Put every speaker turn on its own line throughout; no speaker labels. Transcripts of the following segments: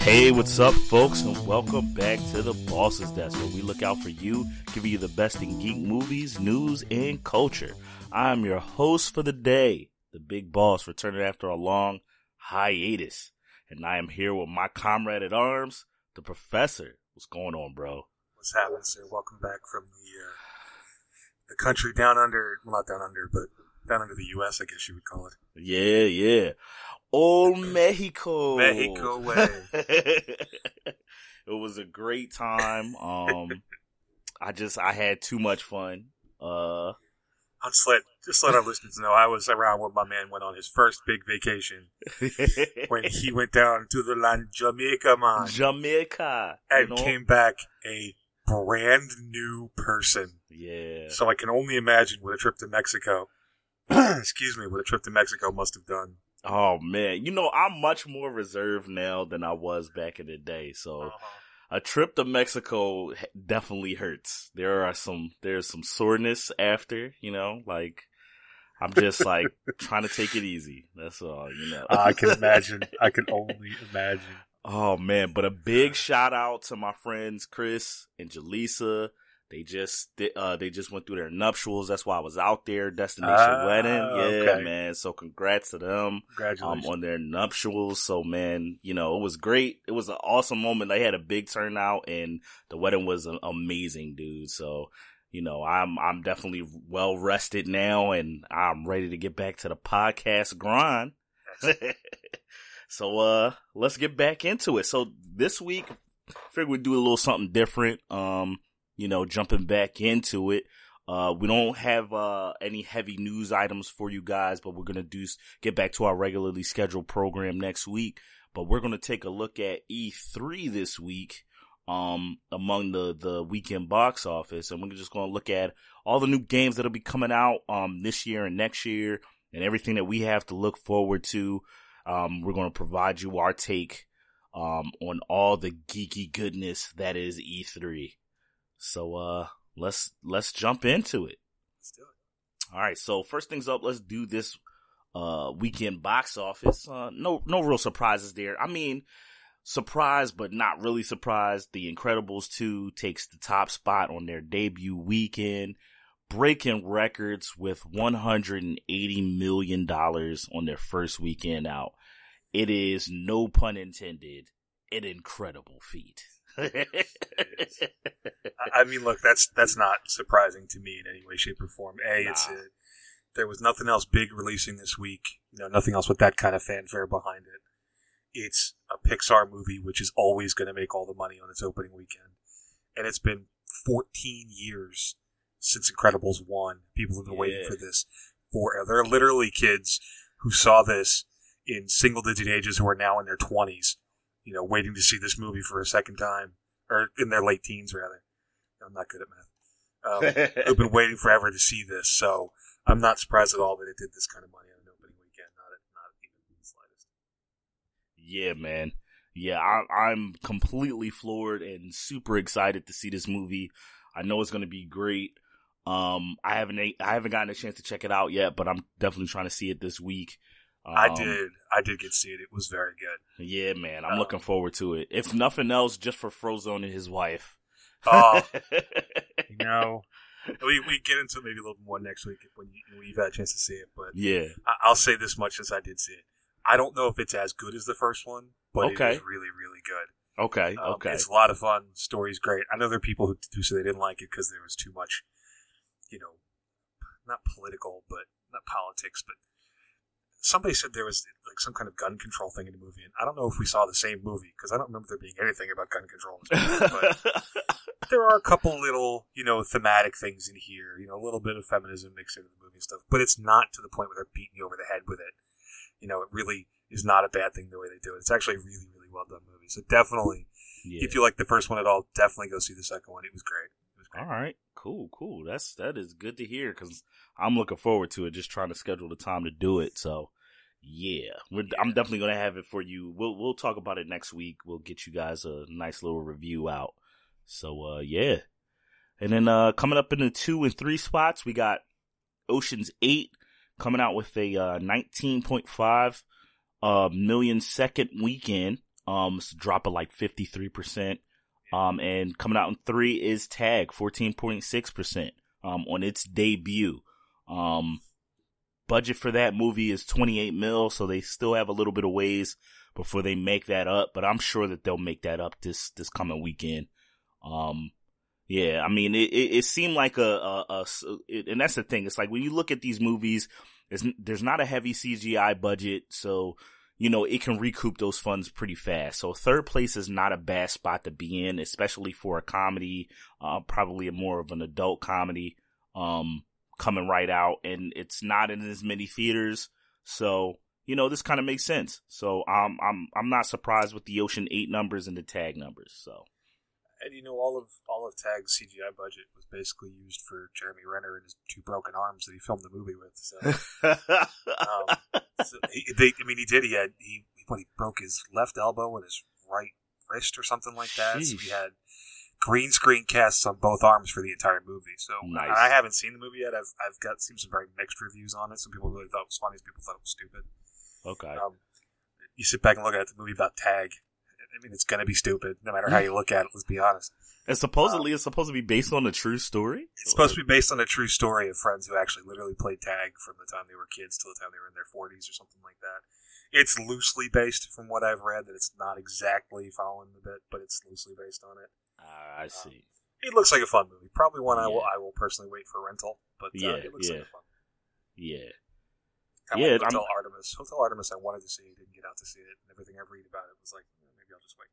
Hey, what's up, folks, and welcome back to the Boss's Desk, where we look out for you, giving you the best in geek movies, news, and culture. I'm your host for the day, the Big Boss, returning after a long hiatus, and I am here with my comrade at arms, the Professor. What's going on, bro?
What's happening, sir? Welcome back from the country down under, well, not down under, but down under the U.S., I guess you would call it.
Yeah. Old Mexico.
Mexico way.
It was a great time. I had too much fun.
Just let our listeners know I was around when my man went on his first big vacation when he went down to the land Jamaica, man.
Jamaica.
And came back a brand new person.
Yeah.
So I can only imagine what a trip to Mexico, what a trip to Mexico must have done.
Oh, man. I'm much more reserved now than I was back in the day. So a trip to Mexico definitely hurts. There's some soreness after, I'm just trying to take it easy. That's all,
I can imagine. I can only imagine.
Oh, man. But a big shout out to my friends Chris and Jaleesa. They just went through their nuptials. That's why I was out there. Destination wedding. Yeah, okay. Man. So congrats to them.
Congratulations.
On their nuptials. So, man, it was great. It was an awesome moment. They had a big turnout and the wedding was amazing, dude. So, I'm definitely well rested now and I'm ready to get back to the podcast grind. So, let's get back into it. So this week, I figured we'd do a little something different. Jumping back into it. We don't have any heavy news items for you guys, but we're going to get back to our regularly scheduled program next week. But we're going to take a look at E3 this week among the weekend box office. And we're just going to look at all the new games that'll be coming out this year and next year and everything that we have to look forward to. We're going to provide you our take on all the geeky goodness that is E3. So, let's jump into it.
Let's do it.
All right. So first things up, let's do this, weekend box office. No real surprises there. I mean, surprised, but not really surprised. The Incredibles 2 takes the top spot on their debut weekend, breaking records with $180 million on their first weekend out. It is, no pun intended, an incredible feat.
I mean, look, that's not surprising to me in any way, shape, or form. There was nothing else big releasing this week. Nothing else with that kind of fanfare behind it. It's a Pixar movie, which is always going to make all the money on its opening weekend. And it's been 14 years since Incredibles 1. People have been waiting for this forever. There are literally kids who saw this in single-digit ages who are now in their 20s. Waiting to see this movie for a second time, or in their late teens, rather. I'm not good at math. Who've been waiting forever to see this, so I'm not surprised at all that it did this kind of money on an opening weekend. Not even the slightest.
Yeah, man. Yeah, I'm completely floored and super excited to see this movie. I know it's going to be great. I haven't gotten a chance to check it out yet, but I'm definitely trying to see it this week.
I did get to see it. It was very good.
Yeah, man. I'm looking forward to it. If nothing else, just for Frozone and his wife.
Oh, we get into maybe a little more next week when you've had a chance to see it. But
yeah,
I'll say this much since I did see it. I don't know if it's as good as the first one, but it is really, really good.
Okay.
It's a lot of fun. Story's great. I know there are people who say they didn't like it because there was too much, not political, but not politics, but somebody said there was some kind of gun control thing in the movie, and I don't know if we saw the same movie because I don't remember there being anything about gun control in this movie, but there are a couple little, thematic things in here, a little bit of feminism mixed into the movie and stuff, but it's not to the point where they're beating you over the head with it. It really is not a bad thing the way they do it. It's actually a really, really well done movie. So definitely, if you like the first one at all, definitely go see the second one. It was great.
All right, cool. That is good to hear because I'm looking forward to it. Just trying to schedule the time to do it. So, I'm definitely gonna have it for you. We'll talk about it next week. We'll get you guys a nice little review out. So, and then coming up in the 2 and 3 spots, we got Ocean's 8 coming out with a 19.5 million second weekend. It's a drop of like 53%. And coming out in 3 is Tag, 14.6%, on its debut. Budget for that movie is 28 mil, so they still have a little bit of ways before they make that up, but I'm sure that they'll make that up this coming weekend. Yeah, I mean, it seemed like and that's the thing. It's like when you look at these movies, there's not a heavy CGI budget, so, you know, it can recoup those funds pretty fast. So third place is not a bad spot to be in, especially for a comedy, probably more of an adult comedy, coming right out, and it's not in as many theaters. So, you know, this kind of makes sense. So I'm not surprised with the Ocean 8 numbers and the Tag numbers. So.
And you know, all of Tag's CGI budget was basically used for Jeremy Renner and his 2 broken arms that he filmed the movie with. So, he did. He broke his left elbow and his right wrist or something like that.
Sheesh.
So he had green screen casts on both arms for the entire movie. So
nice.
I haven't seen the movie yet. I've seen some very mixed reviews on it. Some people really thought it was funny. Some people thought it was stupid.
Okay.
You sit back and look at it, the movie about Tag. I mean, it's going to be stupid, no matter how you look at it, let's be honest.
And supposedly it's supposed to be based on a true story?
It's supposed to be based on a true story of friends who actually literally played tag from the time they were kids till the time they were in their 40s or something like that. It's loosely based from what I've read, that it's not exactly following the bit, but it's loosely based on it.
I see.
It looks like a fun movie. Probably one I will personally wait for rental, but it looks like a fun movie.
Yeah.
Like Hotel Artemis. Hotel Artemis, I wanted to see, didn't get out to see it, and everything I've read about it was like, maybe I'll just wait.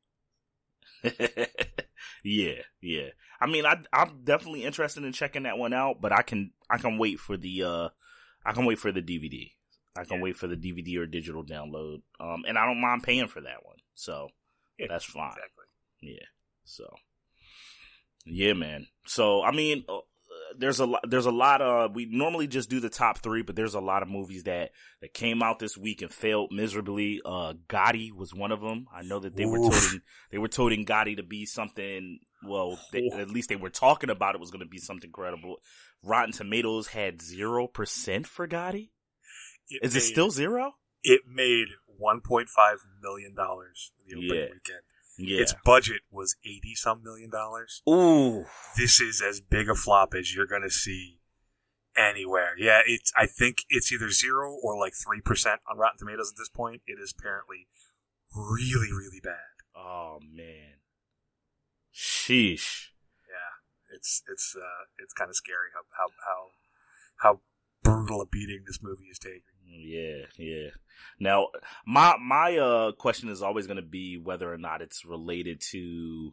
Yeah. I mean, I'm definitely interested in checking that one out, but I can wait for the DVD. I can wait for the DVD or digital download. And I don't mind paying for that one. So that's fine.
Exactly.
Yeah. So yeah, man. So I mean, there's a lot. We normally just do the top 3, but there's a lot of movies that came out this week and failed miserably. Gotti was one of them. I know that they were toting Gotti to be something. Well, at least they were talking about it was going to be something credible. Rotten Tomatoes had 0% for Gotti. Is it still 0?
It made $1.5 million in the opening weekend.
Yeah.
Its budget was $80-some million.
Ooh.
This is as big a flop as you're going to see anywhere. Yeah, I think it's either 0 or like 3% on Rotten Tomatoes at this point. It is apparently really, really bad.
Oh, man. Sheesh.
Yeah, it's kind of scary how brutal a beating this movie is taking.
Yeah. Now, my question is always going to be whether or not it's related to,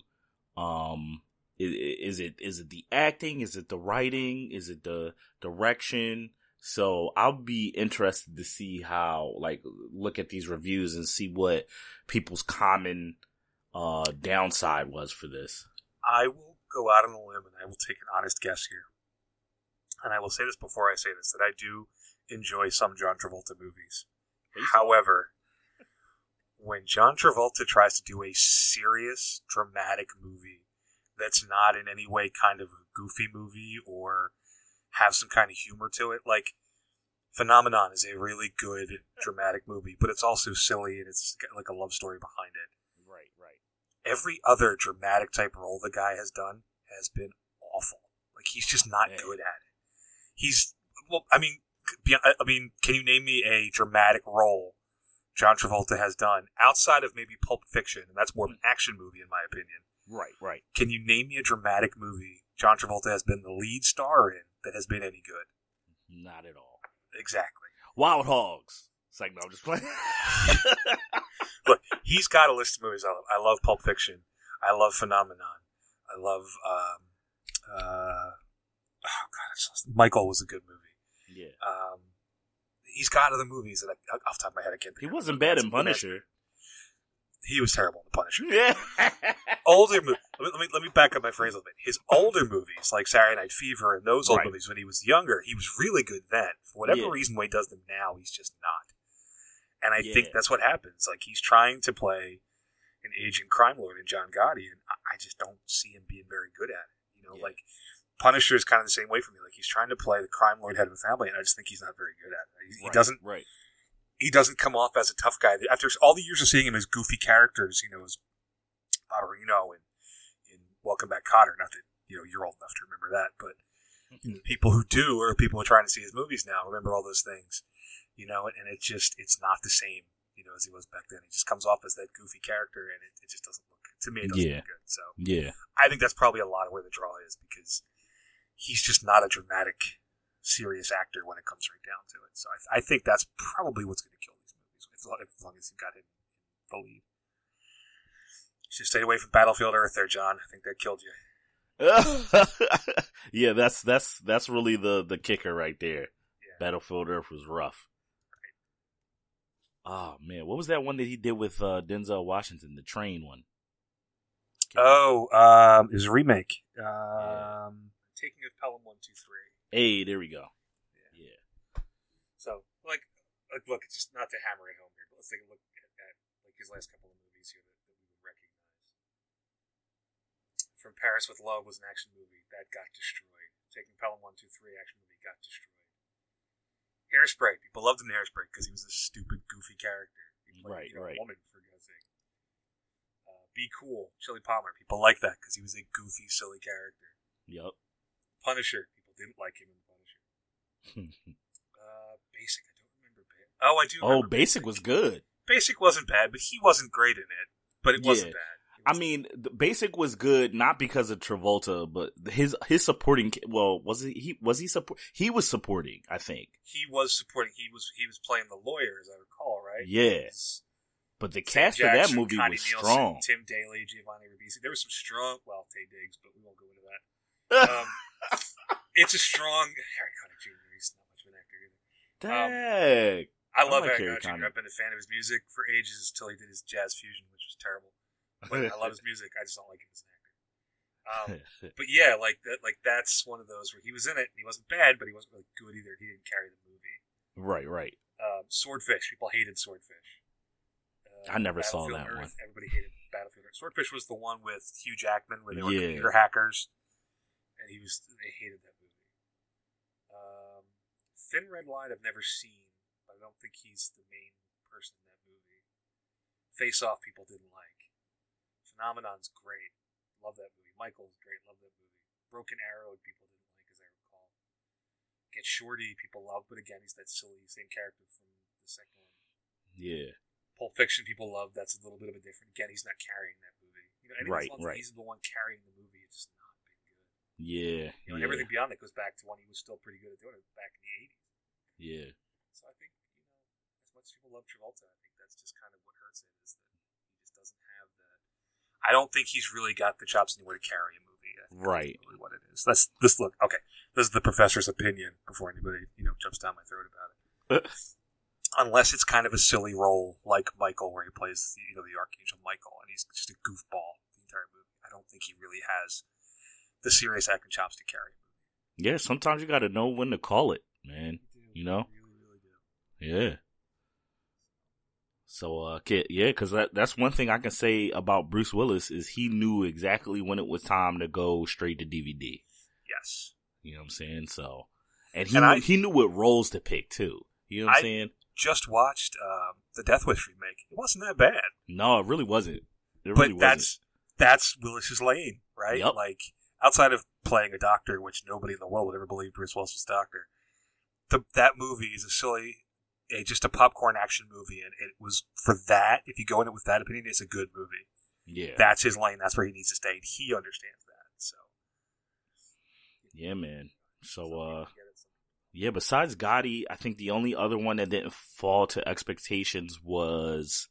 is it the acting? Is it the writing? Is it the direction? So I'll be interested to see how, look at these reviews and see what people's common downside was for this. I
will go out on a limb and I will take an honest guess here. And I will say this before I say this, that I do enjoy some John Travolta movies. However, when John Travolta tries to do a serious, dramatic movie that's not in any way kind of a goofy movie or have some kind of humor to it, like Phenomenon is a really good dramatic movie, but it's also silly and it's got like a love story behind it.
Right.
Every other dramatic type role the guy has done has been awful. Like, he's just not good at it. Can you name me a dramatic role John Travolta has done outside of maybe Pulp Fiction, and that's more of an action movie in my opinion.
Right.
Can you name me a dramatic movie John Travolta has been the lead star in that has been any good?
Not at all.
Exactly.
Wild Hogs. It's like, no, I'm just playing.
Look, he's got a list of movies I love. I love Pulp Fiction. I love Phenomenon. I love, Michael was a good movie.
Yeah.
He's got other movies that off the top of my head I can't think of.
He wasn't bad in Punisher.
He was terrible in The Punisher.
Yeah.
Older movies. Let me back up my phrase a little bit. His older movies, like Saturday Night Fever and those old movies when he was younger, he was really good then. For whatever reason, when he does them now, he's just not. And I think that's what happens. Like, he's trying to play an aging crime lord in John Gotti, and I just don't see him being very good at it. Like, Punisher is kind of the same way for me. Like, he's trying to play the crime lord head of a family, and I just think he's not very good at it. He doesn't.
Right.
he doesn't come off as a tough guy. After all the years of seeing him as goofy characters, as Ottorino and in Welcome Back, Kotter. Not that you're old enough to remember that, but people who do, or people who are trying to see his movies now, remember all those things. And it's not the same, as he was back then. He just comes off as that goofy character, and it just doesn't look, to me, it doesn't look good. So I think that's probably a lot of where the draw is, because he's just not a dramatic, serious actor when it comes right down to it. So I think that's probably what's going to kill these movies, as long as you got him in the lead. You should stay away from Battlefield Earth there, John. I think that killed you.
Yeah, that's really the kicker right there. Yeah. Battlefield Earth was rough. Right. Oh man, what was that one that he did with Denzel Washington, the train one?
It was a remake. Taking of Pelham 123.
Hey, there we go. Yeah.
So, look, it's just not to hammer it home here, but let's take a look at his last couple of movies here that we would recognize. From Paris with Love was an action movie that got destroyed. Taking Pelham 123 action movie got destroyed. Hairspray, people loved him in Hairspray because he was a stupid, goofy character. He played, a woman, for God's sake. Be Cool, Chili Palmer, people liked that because he was a goofy, silly character.
Yep.
Punisher, people didn't like him in The Punisher. Basic, I don't remember. I do remember.
Basic was good.
Basic wasn't bad, but he wasn't great in it. But it wasn't bad.
I mean, the Basic was good not because of Travolta, but his supporting. Well, was he support? He was supporting, I think.
He was supporting. He was playing the lawyer, as I recall, right?
Yes. But the cast of that movie
Connie
was
Nielsen,
strong.
Tim Daly, Giovanni Ribisi. There was some strong. Well, Taye Diggs, but we won't go into that. It's a strong. Harry Connick Jr. He's not much of an actor either.
Dang.
I love Harry Connick Jr. I've been a fan of his music for ages until he did his jazz fusion, which was terrible. But I love his music. I just don't like him as an actor. But yeah, that's one of those where he was in it and he wasn't bad, but he wasn't really good either. He didn't carry the movie.
Right.
Swordfish. People hated Swordfish.
I never saw that one.
Everybody hated Battlefield Earth. Swordfish was the one with Hugh Jackman where they were computer hackers, and they hated that movie. Thin Red Line I've never seen, but I don't think he's the main person in that movie. Face Off people didn't like. Phenomenon's great. Love that movie. Michael's great. Love that movie. Broken Arrow people didn't like, as I recall. Get Shorty people love, but again, he's that silly same character from the second one.
Yeah.
Pulp Fiction people love. That's a little bit of a different. Again, he's not carrying that movie. Right. He's the one carrying the movie. It's just not been good.
Yeah.
And everything beyond that goes back to when he was still pretty good at doing it back in the 80s.
Yeah.
So I think as much as people love Travolta, I think that's just kind of what hurts it, is that he just doesn't have that. I don't think he's really got the chops anywhere to carry a movie.
Right.
That's really what it is. This look. Okay, this is the professor's opinion before anybody jumps down my throat about it. Unless it's kind of a silly role like Michael, where he plays the Archangel Michael, and he's just a goofball the entire movie. I don't think he really has the serious acting chops to carry a movie.
Yeah, sometimes you got to know when to call it, man. You know?
You really do.
Yeah. So, because that's one thing I can say about Bruce Willis is he knew exactly when it was time to go straight to DVD.
Yes.
You know what I'm saying? So, and he knew what roles to pick too. You know what I'm saying?
Just watched the Death Wish remake. It wasn't that bad.
No, it really wasn't.
That's Willis's lane, right?
Yep.
Like, outside of playing a doctor, which nobody in the world would ever believe Bruce Willis was a doctor, that movie is just a popcorn action movie, and it was, for that, if you go in it with that opinion, it's a good movie.
Yeah.
That's his lane. That's where he needs to stay, and he understands that. So.
Yeah, man. So, besides Gotti, I think the only other one that didn't fall to expectations was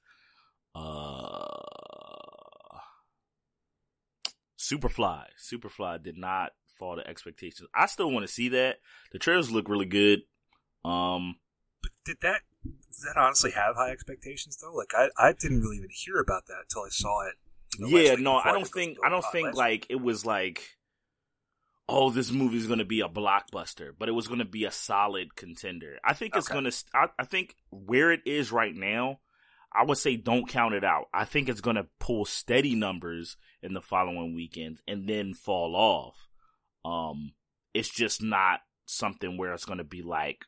Superfly. Superfly did not fall to expectations. I still want to see that. The trailers look really good.
But does that honestly have high expectations though? Like I didn't really even hear about that until I saw it.
I don't think like it was like, oh, this movie is going to be a blockbuster, but it was going to be a solid contender. I think it's going to. I think where it is right now, I would say don't count it out. I think it's going to pull steady numbers in the following weekends and then fall off. It's just not something where it's going to be like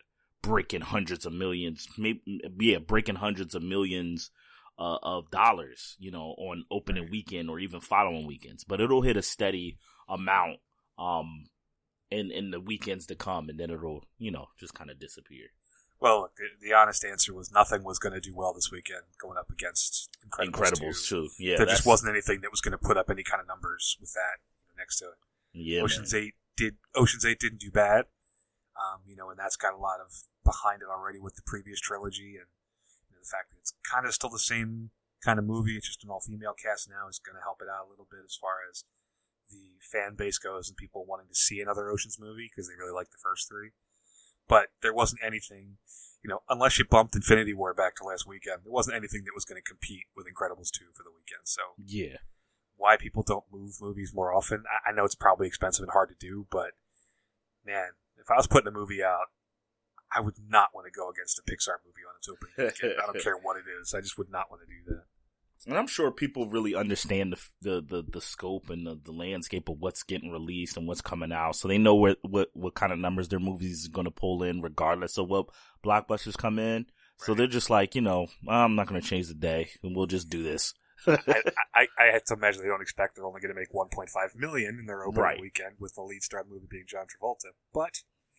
breaking hundreds of millions, breaking hundreds of millions of dollars, on opening weekend or even following weekends. But it'll hit a steady amount in the weekends to come, and then it'll, just kind of disappear.
Well, the honest answer was nothing was going to do well this weekend going up against
Incredibles 2. Yeah,
there just wasn't anything that was going to put up any kind of numbers with that next to it.
Yeah,
Ocean's 8 didn't do bad, and that's got a lot of behind it already with the previous trilogy, and the fact that it's kind of still the same kind of movie, it's just an all-female cast now, is going to help it out a little bit as far as the fan base goes and people wanting to see another Ocean's movie because they really like the first three. But there wasn't anything, unless you bumped Infinity War back to last weekend, there wasn't anything that was going to compete with Incredibles 2 for the weekend. So
yeah,
why people don't move movies more often, I know it's probably expensive and hard to do, but man, if I was putting a movie out, I would not want to go against a Pixar movie on its opening weekend. I don't care what it is. I just would not want to do that.
And I'm sure people really understand the scope and the landscape of what's getting released and what's coming out, so they know what kind of numbers their movies are going to pull in, regardless of what blockbusters come in. Right. So they're just like, I'm not going to change the day, and we'll just do this.
I have to imagine they don't expect they're only going to make $1.5 million in their opening weekend, with the lead star movie being John Travolta, but.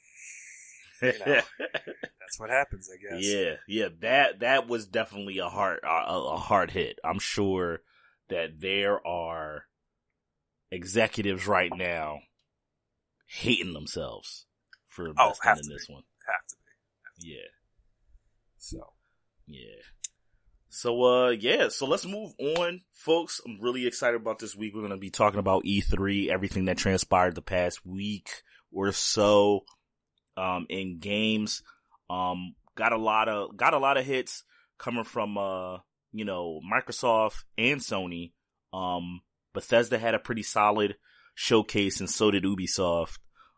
That's what happens, I guess.
Yeah. That was definitely a hard hit. I'm sure that there are executives right now hating themselves for investing in this one.
Have to be.
Yeah.
So.
Yeah. So let's move on, folks. I'm really excited about this week. We're going to be talking about E3, everything that transpired the past week or so. In games, got a lot of hits coming from, Microsoft and Sony. Bethesda had a pretty solid showcase, and so did Ubisoft.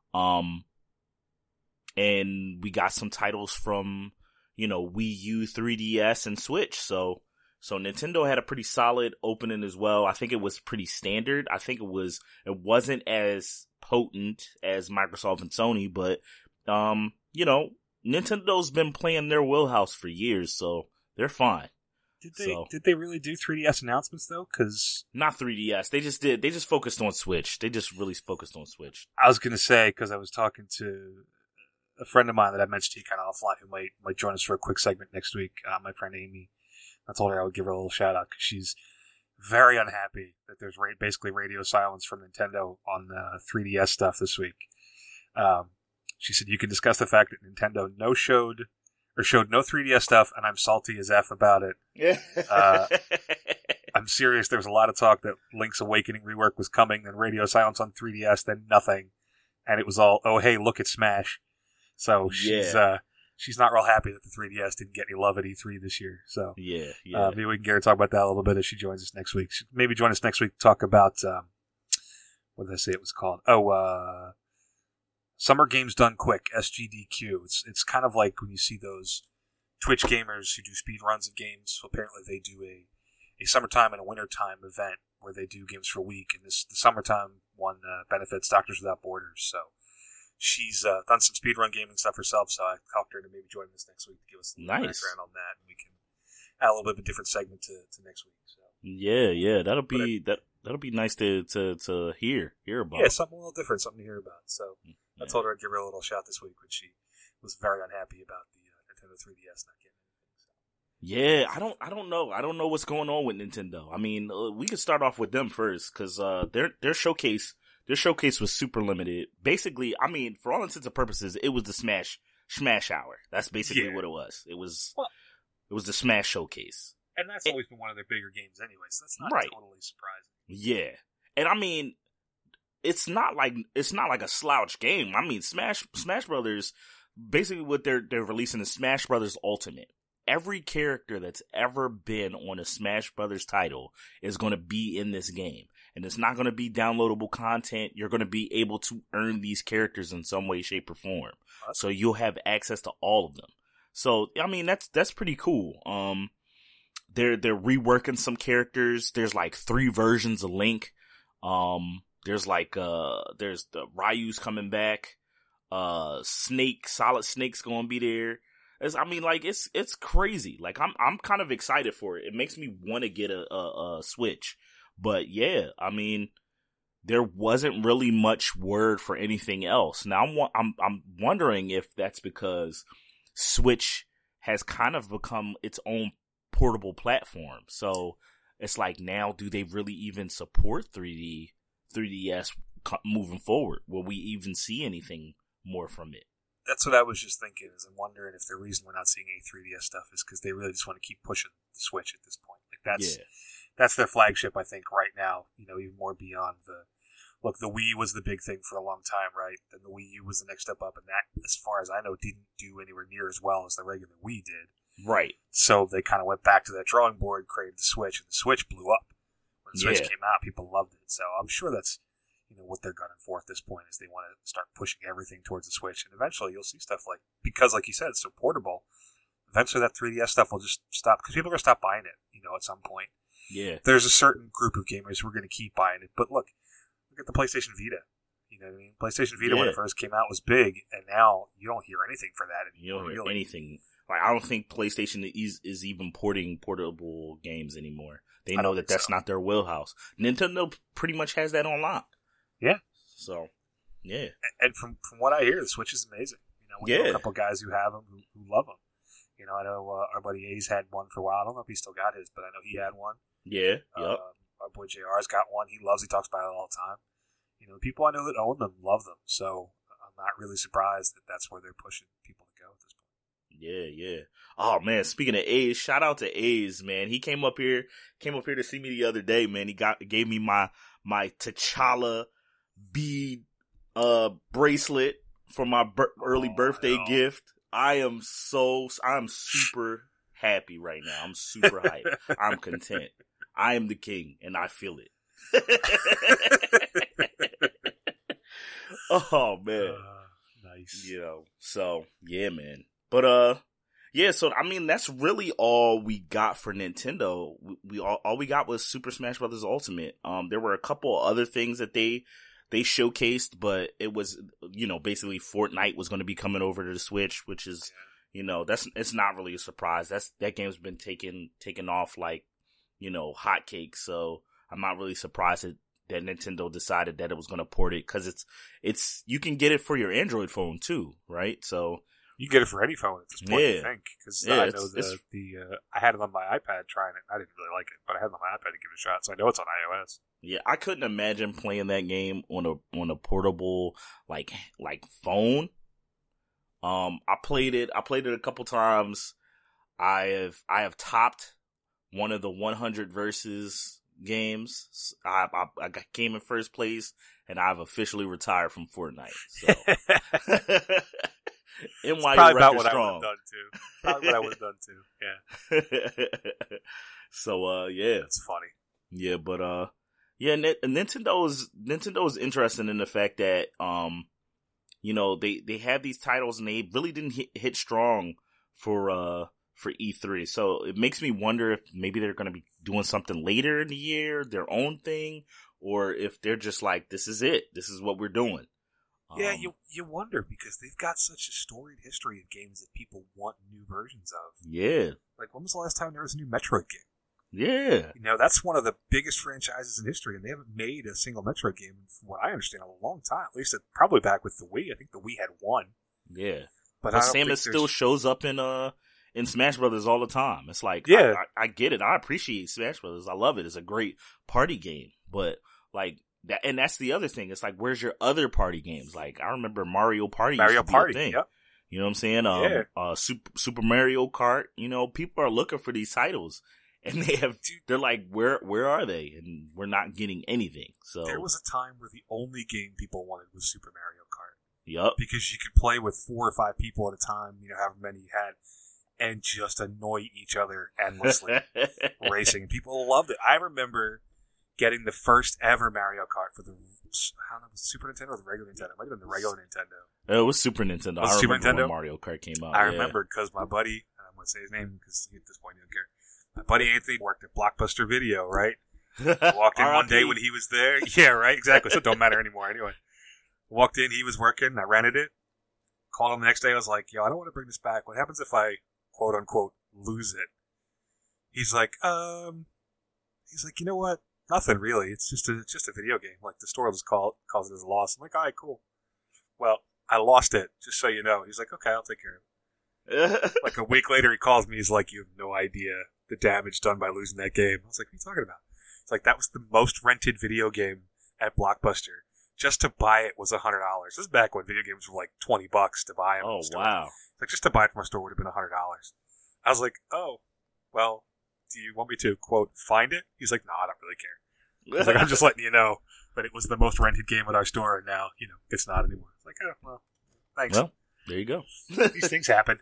And we got some titles from, Wii U, 3DS, and Switch. So Nintendo had a pretty solid opening as well. I think it was pretty standard. I think it wasn't as potent as Microsoft and Sony, but Nintendo's been playing their wheelhouse for years, so they're fine.
Did they really do 3DS announcements though? Cause
not 3DS. They just focused on Switch. They just really focused on Switch.
I was gonna say, because I was talking to a friend of mine that I mentioned to you kind of offline, who might join us for a quick segment next week. My friend Amy. I told her I would give her a little shout out because she's very unhappy that there's basically radio silence from Nintendo on the 3DS stuff this week. She said, you can discuss the fact that Nintendo showed no 3DS stuff, and I'm salty as F about it. I'm serious. There was a lot of talk that Link's Awakening rework was coming, then radio silence on 3DS, then nothing. And it was all, oh, hey, look at Smash. So she's not real happy that the 3DS didn't get any love at E3 this year. So
yeah.
Maybe we can get her to talk about that a little bit as she joins us next week. Maybe join us next week to talk about, what did I say it was called? Summer Games Done Quick, SGDQ. It's kind of like when you see those Twitch gamers who do speed runs of games. So apparently they do a summertime and a wintertime event where they do games for a week. And the summertime one benefits Doctors Without Borders. So she's done some speedrun gaming stuff herself, so I talked to her to maybe join us next week to give us a little background on that, and we can add a little bit of a different segment to next week. So
yeah, that'll be nice to hear about.
Yeah, something a little different, something to hear about. So I told her I'd give her a little shout this week when she was very unhappy about the Nintendo 3DS not getting anything. So.
Yeah, I don't know. I don't know what's going on with Nintendo. I mean, we could start off with them first because their showcase was super limited. Basically, I mean, for all intents and purposes, it was the Smash Hour. That's basically what it was. It was the Smash Showcase.
And that's always been one of their bigger games anyway, so that's not totally surprising.
Yeah. And I mean, it's not like a slouch game. I mean, Smash Brothers, basically what they're releasing is Smash Brothers Ultimate. Every character that's ever been on a Smash Brothers title is going to be in this game. And it's not going to be downloadable content. You're going to be able to earn these characters in some way, shape, or form. So you'll have access to all of them. So, I mean, that's pretty cool. They're reworking some characters. There's like 3 versions of Link. There's the Ryu's coming back. Solid Snake's gonna be there. It's crazy. Like I'm kind of excited for it. It makes me want to get a Switch. But yeah, I mean, there wasn't really much word for anything else. Now I'm wondering if that's because Switch has kind of become its own portable platform. So it's like, now do they really even support 3DS moving forward? Will we even see anything more from it?
That's what I was just thinking. Is I'm wondering if the reason we're not seeing any 3DS stuff is because they really just want to keep pushing the Switch at this point. Like that's their flagship, I think, right now. You know, even more beyond the Wii was the big thing for a long time, right? Then the Wii U was the next step up, and that, as far as I know, didn't do anywhere near as well as the regular Wii did.
Right.
So they kind of went back to that drawing board, created the Switch, and the Switch blew up. When the Switch came out, people loved it. So I'm sure that's, you know, what they're gunning for at this point, is they want to start pushing everything towards the Switch. And eventually you'll see stuff because like you said, it's so portable, eventually that 3DS stuff will just stop, because people are going to stop buying it, you know, at some point.
Yeah.
There's a certain group of gamers who are going to keep buying it. But look at the PlayStation Vita. You know what I mean? PlayStation Vita, when it first came out, was big, and now you don't hear anything for that anymore.
You don't hear anything. Like, I don't think PlayStation is even porting portable games anymore. They know that that's not their wheelhouse. Nintendo pretty much has that on lock.
Yeah.
So, yeah.
And from what I hear, the Switch is amazing. You know, we know a couple guys who have them who love them. You know, I know our buddy A's had one for a while. I don't know if he still got his, but I know he had one.
Yeah. Yep.
Our boy JR's got one. He talks about it all the time. You know, people I know that own them love them. So I'm not really surprised that that's where they're pushing people to go at this point.
Yeah. Oh man, speaking of A's, shout out to A's, man. He came up here to see me the other day, man. He gave me my T'Challa bead bracelet for my early birthday gift. I'm super happy right now. I'm super hyped. I'm content. I am the king, and I feel it. Oh man,
nice.
You know, so yeah, man. But yeah. So I mean, that's really all we got for Nintendo. All we got was Super Smash Bros. Ultimate. There were a couple other things that they showcased, but it was, you know, basically Fortnite was going to be coming over to the Switch, which is, you know, it's not really a surprise. That game's been taken off like, you know, hotcakes. So I'm not really surprised that Nintendo decided that it was going to port it, because it's you can get it for your Android phone too, right? So
you get it for any phone at this point, I think, because I know I had it on my iPad trying it. I didn't really like it, but I had it on my iPad to give it a shot, so I know it's on iOS.
Yeah, I couldn't imagine playing that game on a portable like phone. I played it a couple times. I have topped one of the 100 versus games. I came in first place, and I've officially retired from Fortnite. So NY
probably about
what
strong. Probably what I would have done too. Yeah.
So yeah,
that's funny.
Yeah, but yeah, Nintendo is interesting in the fact that you know, they have these titles and they really didn't hit strong for E3. So it makes me wonder if maybe they're going to be doing something later in the year, their own thing, or if they're just like, this is it. This is what we're doing.
Yeah, you wonder, because they've got such a storied history of games that people want new versions of.
Yeah.
Like, when was the last time there was a new Metroid game?
Yeah.
You know, that's one of the biggest franchises in history, and they haven't made a single Metroid game, from what I understand, in a long time. At least probably back with the Wii. I think the Wii had one.
Yeah. But Samus still shows up in Smash Brothers all the time. It's like,
yeah.
I get it. I appreciate Smash Brothers. I love it. It's a great party game. But, like, that, and that's the other thing. It's like, where's your other party games? Like, I remember Mario Party used to be a thing.
Yep.
You know what I'm saying? Super Mario Kart. You know, people are looking for these titles, and they're like, where are they? And we're not getting anything. So
there was a time where the only game people wanted was Super Mario Kart.
Yep.
Because you could play with 4 or 5 people at a time, you know, however many you had, and just annoy each other endlessly racing. And people loved it. I remember getting the first ever Mario Kart for the, I don't know, was it Super Nintendo or the regular Nintendo? It might have been the regular Nintendo.
It was Super Nintendo. I remember when Mario Kart came out.
I remember because my buddy, I'm going to say his name because at this point he don't care. My buddy Anthony worked at Blockbuster Video, right? Walked in one day when he was there. Yeah, right, exactly. So it don't matter anymore anyway. Walked in, he was working, I rented it. Called him the next day. I was like, yo, I don't want to bring this back. What happens if I, quote unquote, lose it? He's like, you know what? Nothing really. It's just a video game. Like, the store just calls it as a loss. I'm like, all right, cool. Well, I lost it, just so you know. He's like, okay, I'll take care of it. Like, a week later, he calls me. He's like, you have no idea the damage done by losing that game. I was like, what are you talking about? It's like, that was the most rented video game at Blockbuster. Just to buy it was $100. This is back when video games were like $20 to buy them.
Oh, wow.
Like, just to buy it from a store would have been $100. I was like, oh, well, do you want me to, quote, find it? He's like, no, I don't really care. I was like, I'm just letting you know that it was the most rented game at our store, and now, it's not anymore. It's like, oh, well, thanks.
Well, there you go.
These things happen.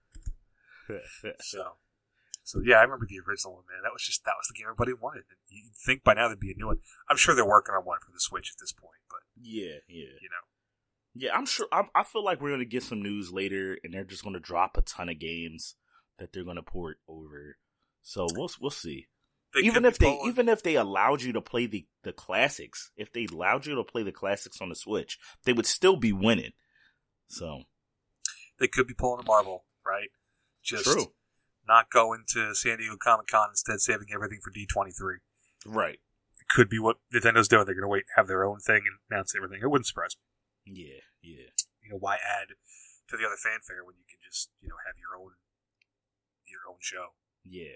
So yeah, I remember the original one, man. That was the game everybody wanted. You'd think by now there'd be a new one. I'm sure they're working on one for the Switch at this point, but
yeah.
Yeah,
I'm sure. I feel like we're gonna get some news later, and they're just gonna drop a ton of games that they're gonna port over. So we'll see. Even if they allowed you to play the classics, if they allowed you to play the classics on the Switch, they would still be winning. So
they could be pulling a Marvel, right? Just
true.
Not going to San Diego Comic-Con, instead saving everything for D23.
Right.
It could be what Nintendo's doing. They're going to wait, have their own thing, and announce everything. It wouldn't surprise me.
Yeah.
Why add to the other fanfare when you can just, have your own show?
Yeah.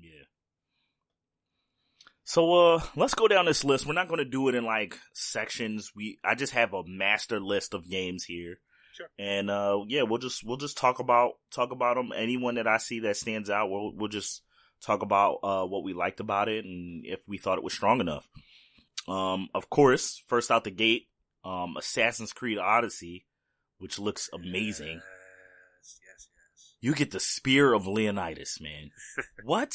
So, let's go down this list. We're not going to do it in, like, sections. I just have a master list of games here.
Sure.
And we'll just talk about them. Anyone that I see that stands out, we'll just talk about what we liked about it and if we thought it was strong enough. Of course, first out the gate, Assassin's Creed Odyssey, which looks amazing.
Yes.
You get the Spear of Leonidas, man. What?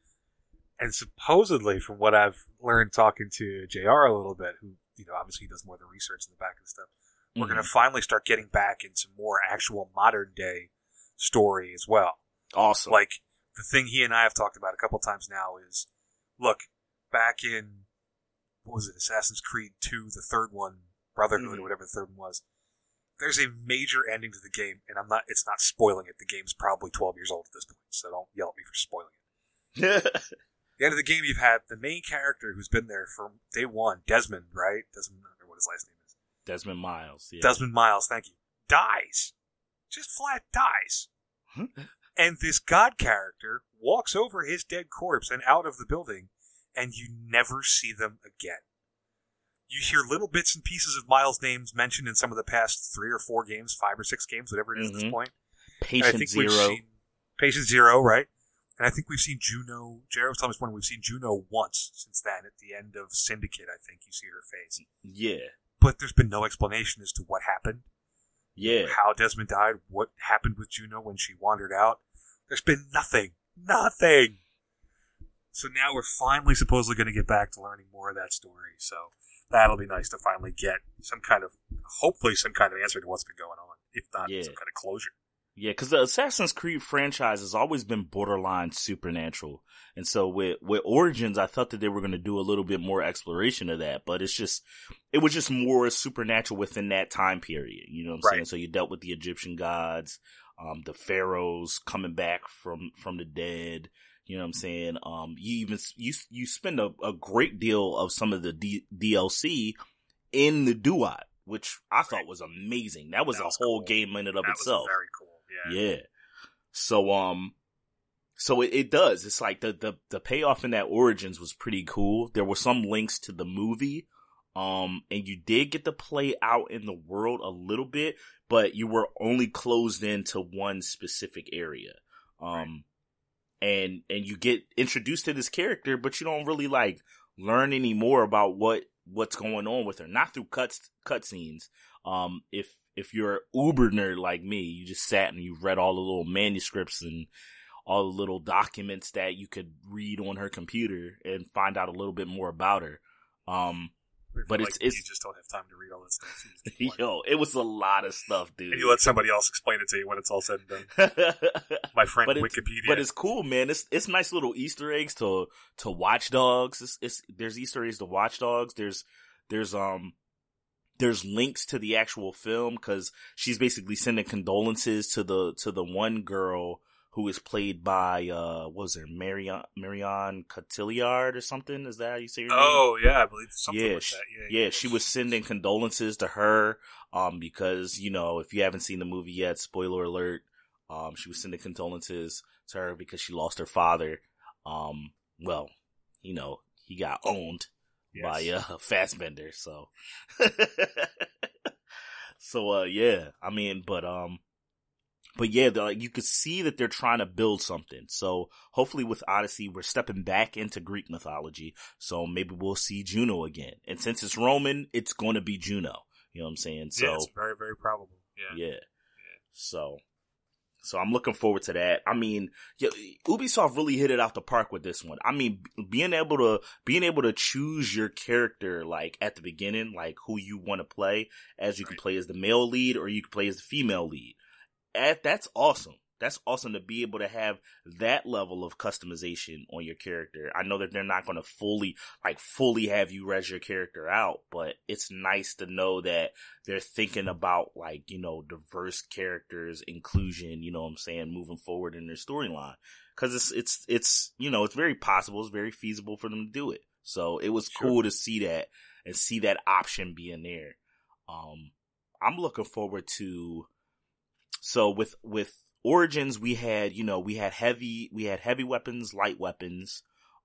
And supposedly, from what I've learned talking to JR a little bit, who obviously does more of the research in the back and stuff. We're going to finally start getting back into more actual modern day story as well.
Awesome.
Like, the thing he and I have talked about a couple times now is, look, back in, what was it, Assassin's Creed 2, the third one, Brotherhood, or whatever the third one was, there's a major ending to the game, and it's not spoiling it. The game's probably 12 years old at this point, so don't yell at me for spoiling it. The end of the game, you've had the main character who's been there from day one, Desmond, right? I don't know what his last name is.
Desmond Miles. Yeah.
Desmond Miles, thank you. Dies. Just flat dies. And this god character walks over his dead corpse and out of the building, and you never see them again. You hear little bits and pieces of Miles' names mentioned in some of the past 3 or 4 games, 5 or 6 games, whatever it is at this point.
Patient Zero.
Patient Zero, right? And I think we've seen Juno. Jared was telling us we've seen Juno once since then. At the end of Syndicate, I think you see her face.
Yeah.
But there's been no explanation as to what happened.
Yeah.
How Desmond died, what happened with Juno when she wandered out. There's been nothing. Nothing! So now we're finally supposedly going to get back to learning more of that story. So that'll be nice to finally get hopefully some kind of answer to what's been going on. If not, some kind of closure.
Yeah, because the Assassin's Creed franchise has always been borderline supernatural. And so with Origins, I thought that they were going to do a little bit more exploration of that, but it was just more supernatural within that time period. You know what I'm saying? So you dealt with the Egyptian gods, the pharaohs coming back from the dead. You know what I'm saying? You spend a great deal of some of the DLC in the Duat, which I thought was amazing. That was a whole game in and of itself.
That was very cool.
Yeah. So it does. It's like the payoff in that Origins was pretty cool. There were some links to the movie. And you did get to play out in the world a little bit, but you were only closed into one specific area. And you get introduced to this character, but you don't really like learn any more about what's going on with her. Not through cutscenes. If you're an uber nerd like me, you just sat and you read all the little manuscripts and all the little documents that you could read on her computer and find out a little bit more about her. But it's
you just don't have time to read all this stuff.
Yo, it was a lot of stuff, dude.
And you let somebody else explain it to you when it's all said and done. My friend Wikipedia.
But it's cool, man. It's nice little Easter eggs to Watch Dogs. There's Easter eggs to Watch Dogs. There's there's links to the actual film because she's basically sending condolences to the one girl who is played by what was her Marion Cotillard or something? Is that how you say her name?
Oh yeah, I believe something like that.
Yeah, she was sending condolences to her because if you haven't seen the movie yet, spoiler alert, she was sending condolences to her because she lost her father. Well, he got owned by Fassbender, so yeah, I mean, but yeah, you could see that they're trying to build something. So hopefully with Odyssey, we're stepping back into Greek mythology. So maybe we'll see Juno again. And since it's Roman, it's going to be Juno. You know what I'm saying? So
yeah, it's very, very probable.
Yeah. So I'm looking forward to that. I mean, Ubisoft really hit it out the park with this one. I mean, being able to choose your character like at the beginning, like who you want to play, as you can play as the male lead or you can play as the female lead. That's awesome. That's awesome to be able to have that level of customization on your character. I know that they're not going to fully have you res your character out, but it's nice to know that they're thinking about diverse characters, inclusion, you know what I'm saying, moving forward in their storyline. Cause it's very possible. It's very feasible for them to do it. So it was cool to see that and see that option being there. I'm looking forward to, so with Origins, we had heavy weapons, light weapons,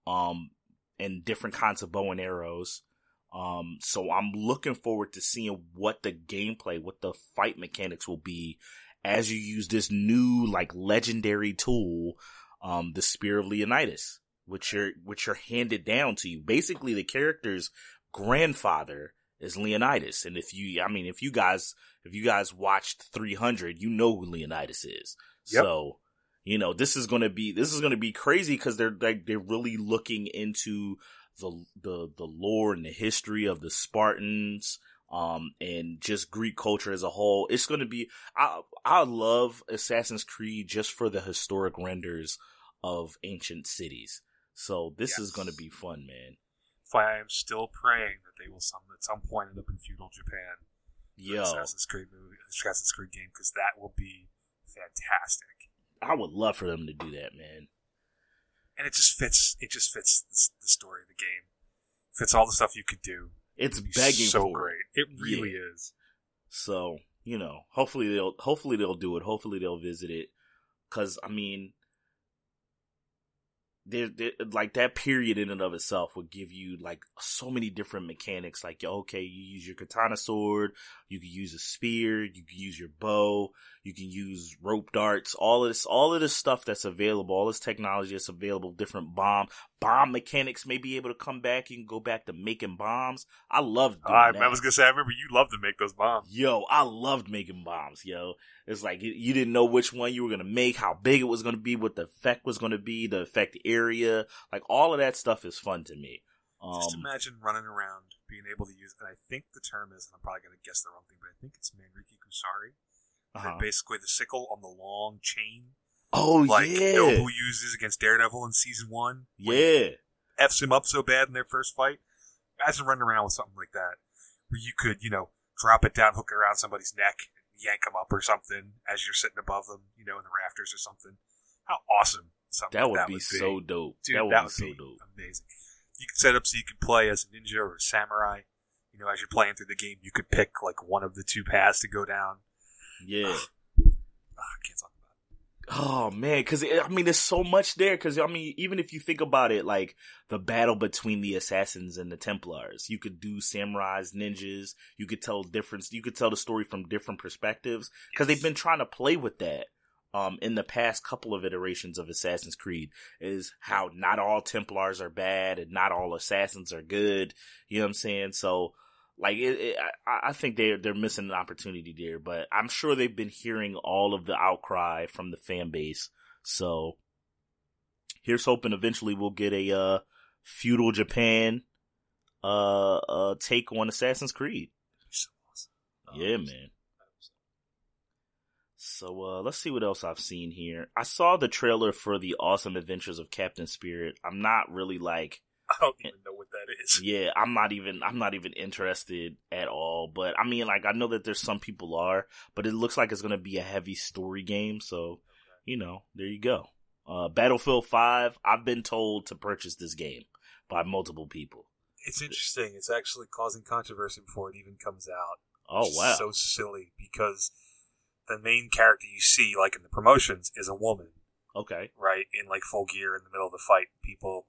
and different kinds of bow and arrows. So I'm looking forward to seeing what the gameplay, what the fight mechanics will be as you use this new legendary tool, the Spear of Leonidas, which are handed down to you. Basically, the character's grandfather is Leonidas, and if you guys watched 300, you know who Leonidas is. Yep. So, this is gonna be crazy because they're really looking into the lore and the history of the Spartans, and just Greek culture as a whole. It's gonna be. I love Assassin's Creed just for the historic renders of ancient cities. So this is gonna be fun, man.
I am still praying that they will at some point end up in feudal Japan. Assassin's Creed game, because that will be fantastic.
I would love for them to do that, man.
And it just fits. It just fits the story of the game. Fits all the stuff you could do.
It's begging
so
for
great. It really is.
So hopefully they'll do it. Hopefully they'll visit it. Because I mean, they're that period in and of itself would give you so many different mechanics. You use your katana sword, you can use a spear, you can use your bow, you can use rope darts, all of this stuff that's available, all this technology that's available, different bomb mechanics may be able to come back. You can go back to making bombs. I loved doing that.
I was gonna say, I remember you loved to make those bombs.
Yo, I loved making bombs, yo. It's you didn't know which one you were going to make, how big it was going to be, what the effect was going to be, the effect area. All of that stuff is fun to me.
Just imagine running around, being able to use, and I think the term is, and I'm probably going to guess the wrong thing, but I think it's Manriki Kusari. Basically the sickle on the long chain.
Oh, yeah.
Nobu uses against Daredevil in Season 1.
Yeah.
F's him up so bad in their first fight. Imagine running around with something like that, where you could, drop it down, hook it around somebody's neck, yank them up or something as you're sitting above them, in the rafters or something. How awesome something
that would be so dope.
Dude,
that would be so dope.
Amazing. You could set up so you could play as a ninja or a samurai. As you're playing through the game, you could pick one of the two paths to go down.
Yeah.
I can't talk about it.
Oh man, because there's so much there. Because even if you think about it, the battle between the assassins and the Templars, you could do samurais, ninjas. You could tell the story from different perspectives because they've been trying to play with that. In the past couple of iterations of Assassin's Creed, is how not all Templars are bad and not all assassins are good. You know what I'm saying? So. I think they're missing an opportunity there, but I'm sure they've been hearing all of the outcry from the fan base. So here's hoping eventually we'll get a feudal Japan take on Assassin's Creed.
So awesome.
Yeah, man. So let's see what else I've seen here. I saw the trailer for the Awesome Adventures of Captain Spirit. I'm not really
don't even know what that is.
Yeah, I'm not even interested at all. But I mean, like, I know that there's some people are, but it looks like it's going to be a heavy story game. So, there you go. Battlefield 5, I've been told to purchase this game by multiple people.
It's interesting. It's actually causing controversy before it even comes out.
Oh, wow.
So silly, because the main character you see, like in the promotions, is a woman.
Okay.
Right? In like full gear in the middle of the fight. People,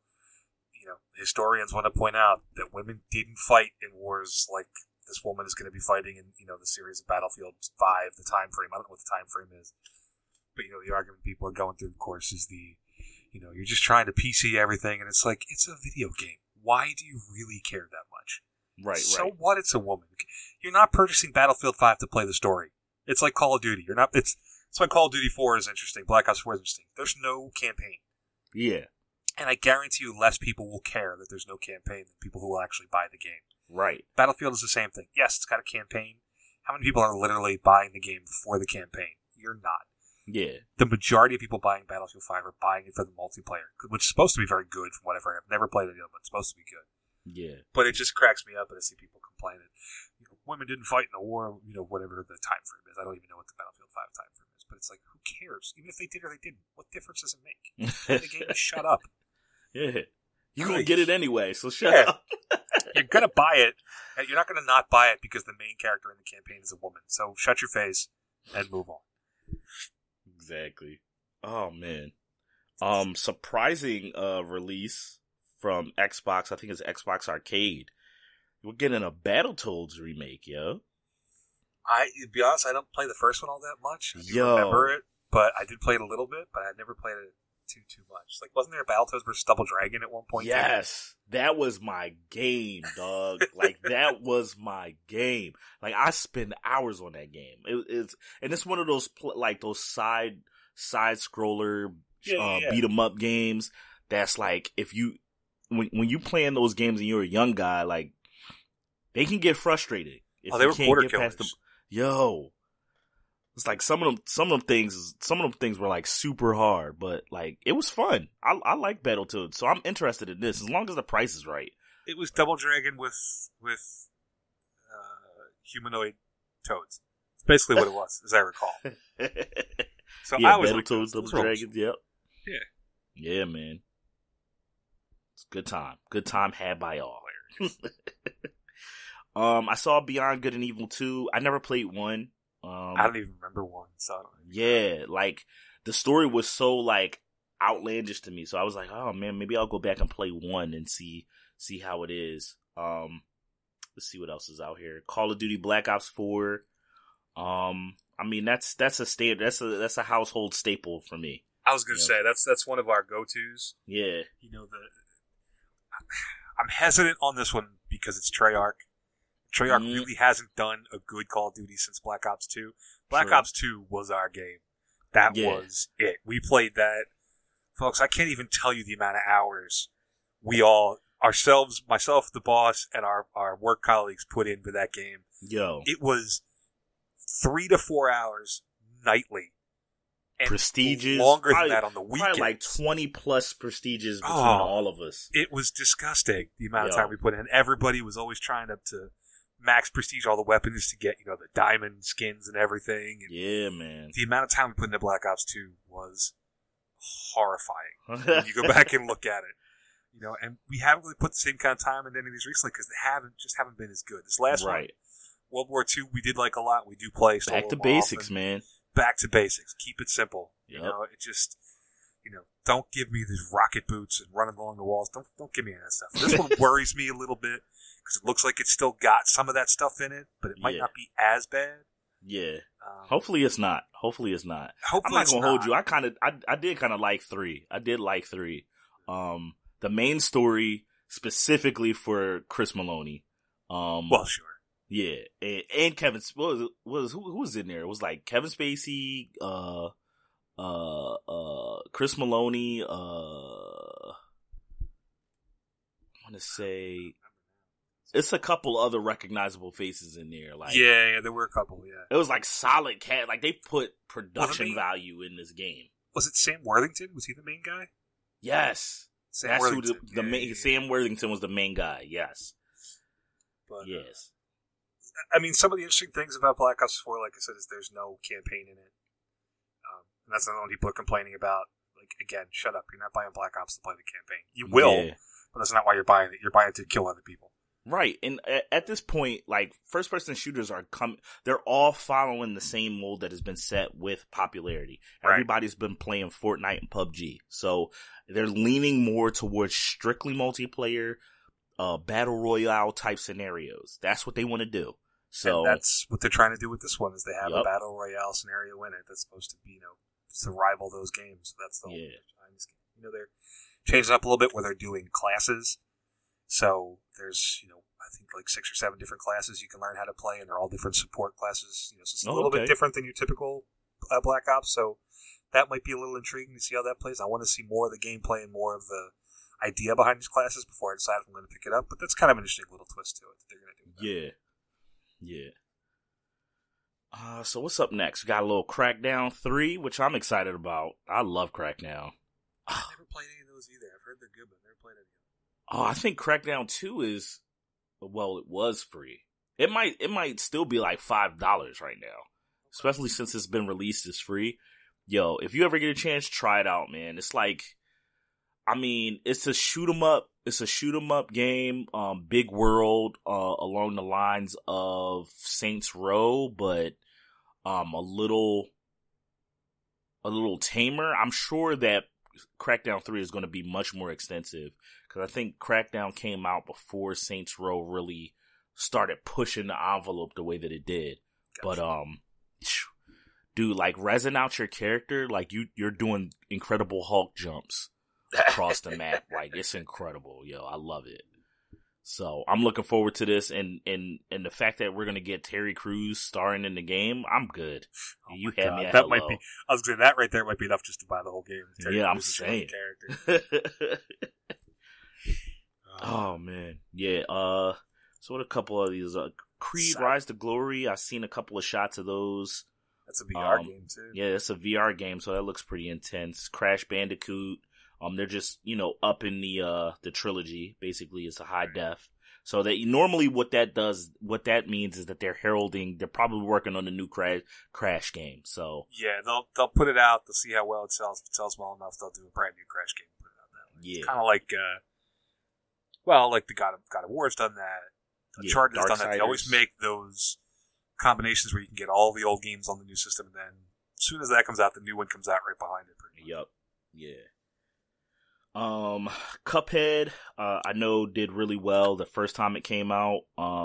historians want to point out that women didn't fight in wars like this woman is going to be fighting in, the series of Battlefield 5, the time frame. I don't know what the time frame is. But, the argument people are going through, of course, is you're just trying to PC everything, and it's like, it's a video game. Why do you really care that much?
Right,
So what? It's a woman. You're not purchasing Battlefield 5 to play the story. It's like Call of Duty. That's why Call of Duty 4 is interesting. Black Ops 4 is interesting. There's no campaign.
Yeah.
And I guarantee you less people will care that there's no campaign than people who will actually buy the game.
Right.
Battlefield is the same thing. Yes, it's got a campaign. How many people are literally buying the game for the campaign? You're not.
Yeah.
The majority of people buying Battlefield 5 are buying it for the multiplayer, which is supposed to be very good from whatever. I've never played it, but it's supposed to be good.
Yeah.
But it just cracks me up when I see people complaining. Women didn't fight in the war, whatever the time frame is. I don't even know what the Battlefield 5 time frame is, but it's like, who cares? Even if they did or they didn't, what difference does it make? The game is shut up.
Yeah. You're going to get it anyway, so shut up.
You're going to buy it, and you're not going to not buy it because the main character in the campaign is a woman. So shut your face and move on.
Exactly. Oh, man. Surprising release from Xbox. I think it's Xbox Arcade. We're getting a Battletoads remake, yo.
To be honest, I don't play the first one all that much. I do remember it, but I did play it a little bit, but I never played it too much. Like, wasn't there a Battletoads versus Double Dragon at one point?
Yes. That was my game, dog. That was my game. Like, I spend hours on that game. It's one of those, those side scroller, beat 'em up games. That's like, when you playing those games and you're a young guy, like, they can get frustrated. If
they were quarter killers.
It's like some of them things were like super hard, but like it was fun. I like Battletoads, so I'm interested in this as long as the price is right.
It was Double Dragon with humanoid toads. It's basically what it was, as I recall. So
yeah,
I was
Battletoads, Double Dragons. Yep.
Yeah.
Yeah, man. It's a good time. Good time had by all. I saw Beyond Good and Evil 2. I never played 1.
I don't even remember 1. So
yeah, like the story was so like outlandish to me. So I was like, oh man, maybe I'll go back and play 1 and see how it is. Let's see what else is out here. Call of Duty Black Ops 4. I mean that's a that's a household staple for me.
I was gonna say that's one of our go-tos.
Yeah.
I'm hesitant on this one because it's Treyarch. Treyarch really hasn't done a good Call of Duty since Black Ops 2. Black Ops 2 was our game. That was it. We played that. Folks, I can't even tell you the amount of hours we all, ourselves, myself, the boss, and our work colleagues put into that game.
Yo.
It was 3 to 4 hours nightly. And
prestiges.
Longer than that on the weekends.
Probably like 20 plus prestiges between all of us.
It was disgusting, the amount of time we put in. Everybody was always trying to max prestige all the weapons to get, the diamond skins and everything. And
yeah, man.
the amount of time we put into Black Ops 2 was horrifying when you go back and look at it. And we haven't really put the same kind of time into any of these recently because they haven't been as good. This last one, World War II, we did like a lot. We do play
back to basics, man.
Back to basics. Keep it simple.
Yep.
It just, don't give me these rocket boots and running along the walls. Don't give me any of that stuff. This one worries me a little bit because it looks like it's still got some of that stuff in it, but it might not be as bad.
Yeah. Hopefully it's not. Hopefully I'm not gonna hold you. I did kind of like 3. I did like 3. The main story specifically for Chris Maloney.
Well, sure.
Yeah, and Kevin who was in there? It was like Kevin Spacey, Chris Maloney. I want to say it's a couple other recognizable faces in there. Like
yeah, there were a couple. Yeah,
it was like solid cat. Like they put production value in this game.
Was it Sam Worthington? Was he the main guy?
Yes.
Sam
That's
Worthington.
who the main. Sam Worthington was the main guy. Yes.
But,
yes.
I mean, some of the interesting things about Black Ops 4, like I said, is there's no campaign in it. And that's not what people are complaining about. Like, again, shut up. You're not buying Black Ops to play the campaign. You will, but that's not why you're buying it. You're buying it to kill other people.
Right. And at this point, like, first-person shooters they're all following the same mold that has been set with popularity. Right. Everybody's been playing Fortnite and PUBG. So they're leaning more towards strictly multiplayer, battle royale type scenarios. That's what they want to do. So
and that's what they're trying to do with this one, is they have a battle royale scenario in it that's supposed to be, to rival those games. That's the whole game. They're changing up a little bit where they're doing classes. So there's, I think like 6 or 7 different classes you can learn how to play, and they're all different support classes. So it's a little bit different than your typical Black Ops. So that might be a little intriguing to see how that plays. I want to see more of the gameplay and more of the idea behind these classes before I decide if I'm going to pick it up. But that's kind of an interesting little twist to it that they're going to do.
Yeah. So what's up next? We got a little Crackdown 3, which I'm excited about. I love Crackdown.
I've never played any of those either. I've heard they're good, but I've never played any of them.
Oh, I think Crackdown 2 is, well, it was free. It might still be like $5 right now, especially since it's been released as free. Yo, if you ever get a chance, try it out, man. It's like, it's a shoot 'em up. It's a shoot 'em up game, big world, along the lines of Saints Row, but a little tamer. I'm sure that Crackdown 3 is going to be much more extensive, because I think Crackdown came out before Saints Row really started pushing the envelope the way that it did. Gotcha. But dude, like, resin out your character, like you're doing Incredible Hulk jumps across the map. Like, it's incredible, yo. I love it. So I'm looking forward to this, and the fact that we're gonna get Terry Crews starring in the game, I'm good. You had me at
that
hello.
might be. I was going to say that right there might be enough just to buy the whole game.
Terry Crews, I'm saying. Character. Oh man, yeah. So what a couple of these Creed Rise to Glory. I've seen a couple of shots of those.
That's a VR game too.
Yeah, it's a VR game, so that looks pretty intense. Crash Bandicoot. They're just, up in the trilogy. Basically, it's a high def. So that normally what that means is that they're probably working on a new Crash game. So
yeah, they'll put it out. They'll see how well it sells. If it sells well enough, they'll do a brand new Crash game and put it out that way. Yeah, it's kind of like, like the God of War's done that. Uncharted's done that. They always make those combinations where you can get all the old games on the new system, and then as soon as that comes out, the new one comes out right behind it. Pretty much.
Yep. Yeah. Cuphead, I know did really well the first time it came out.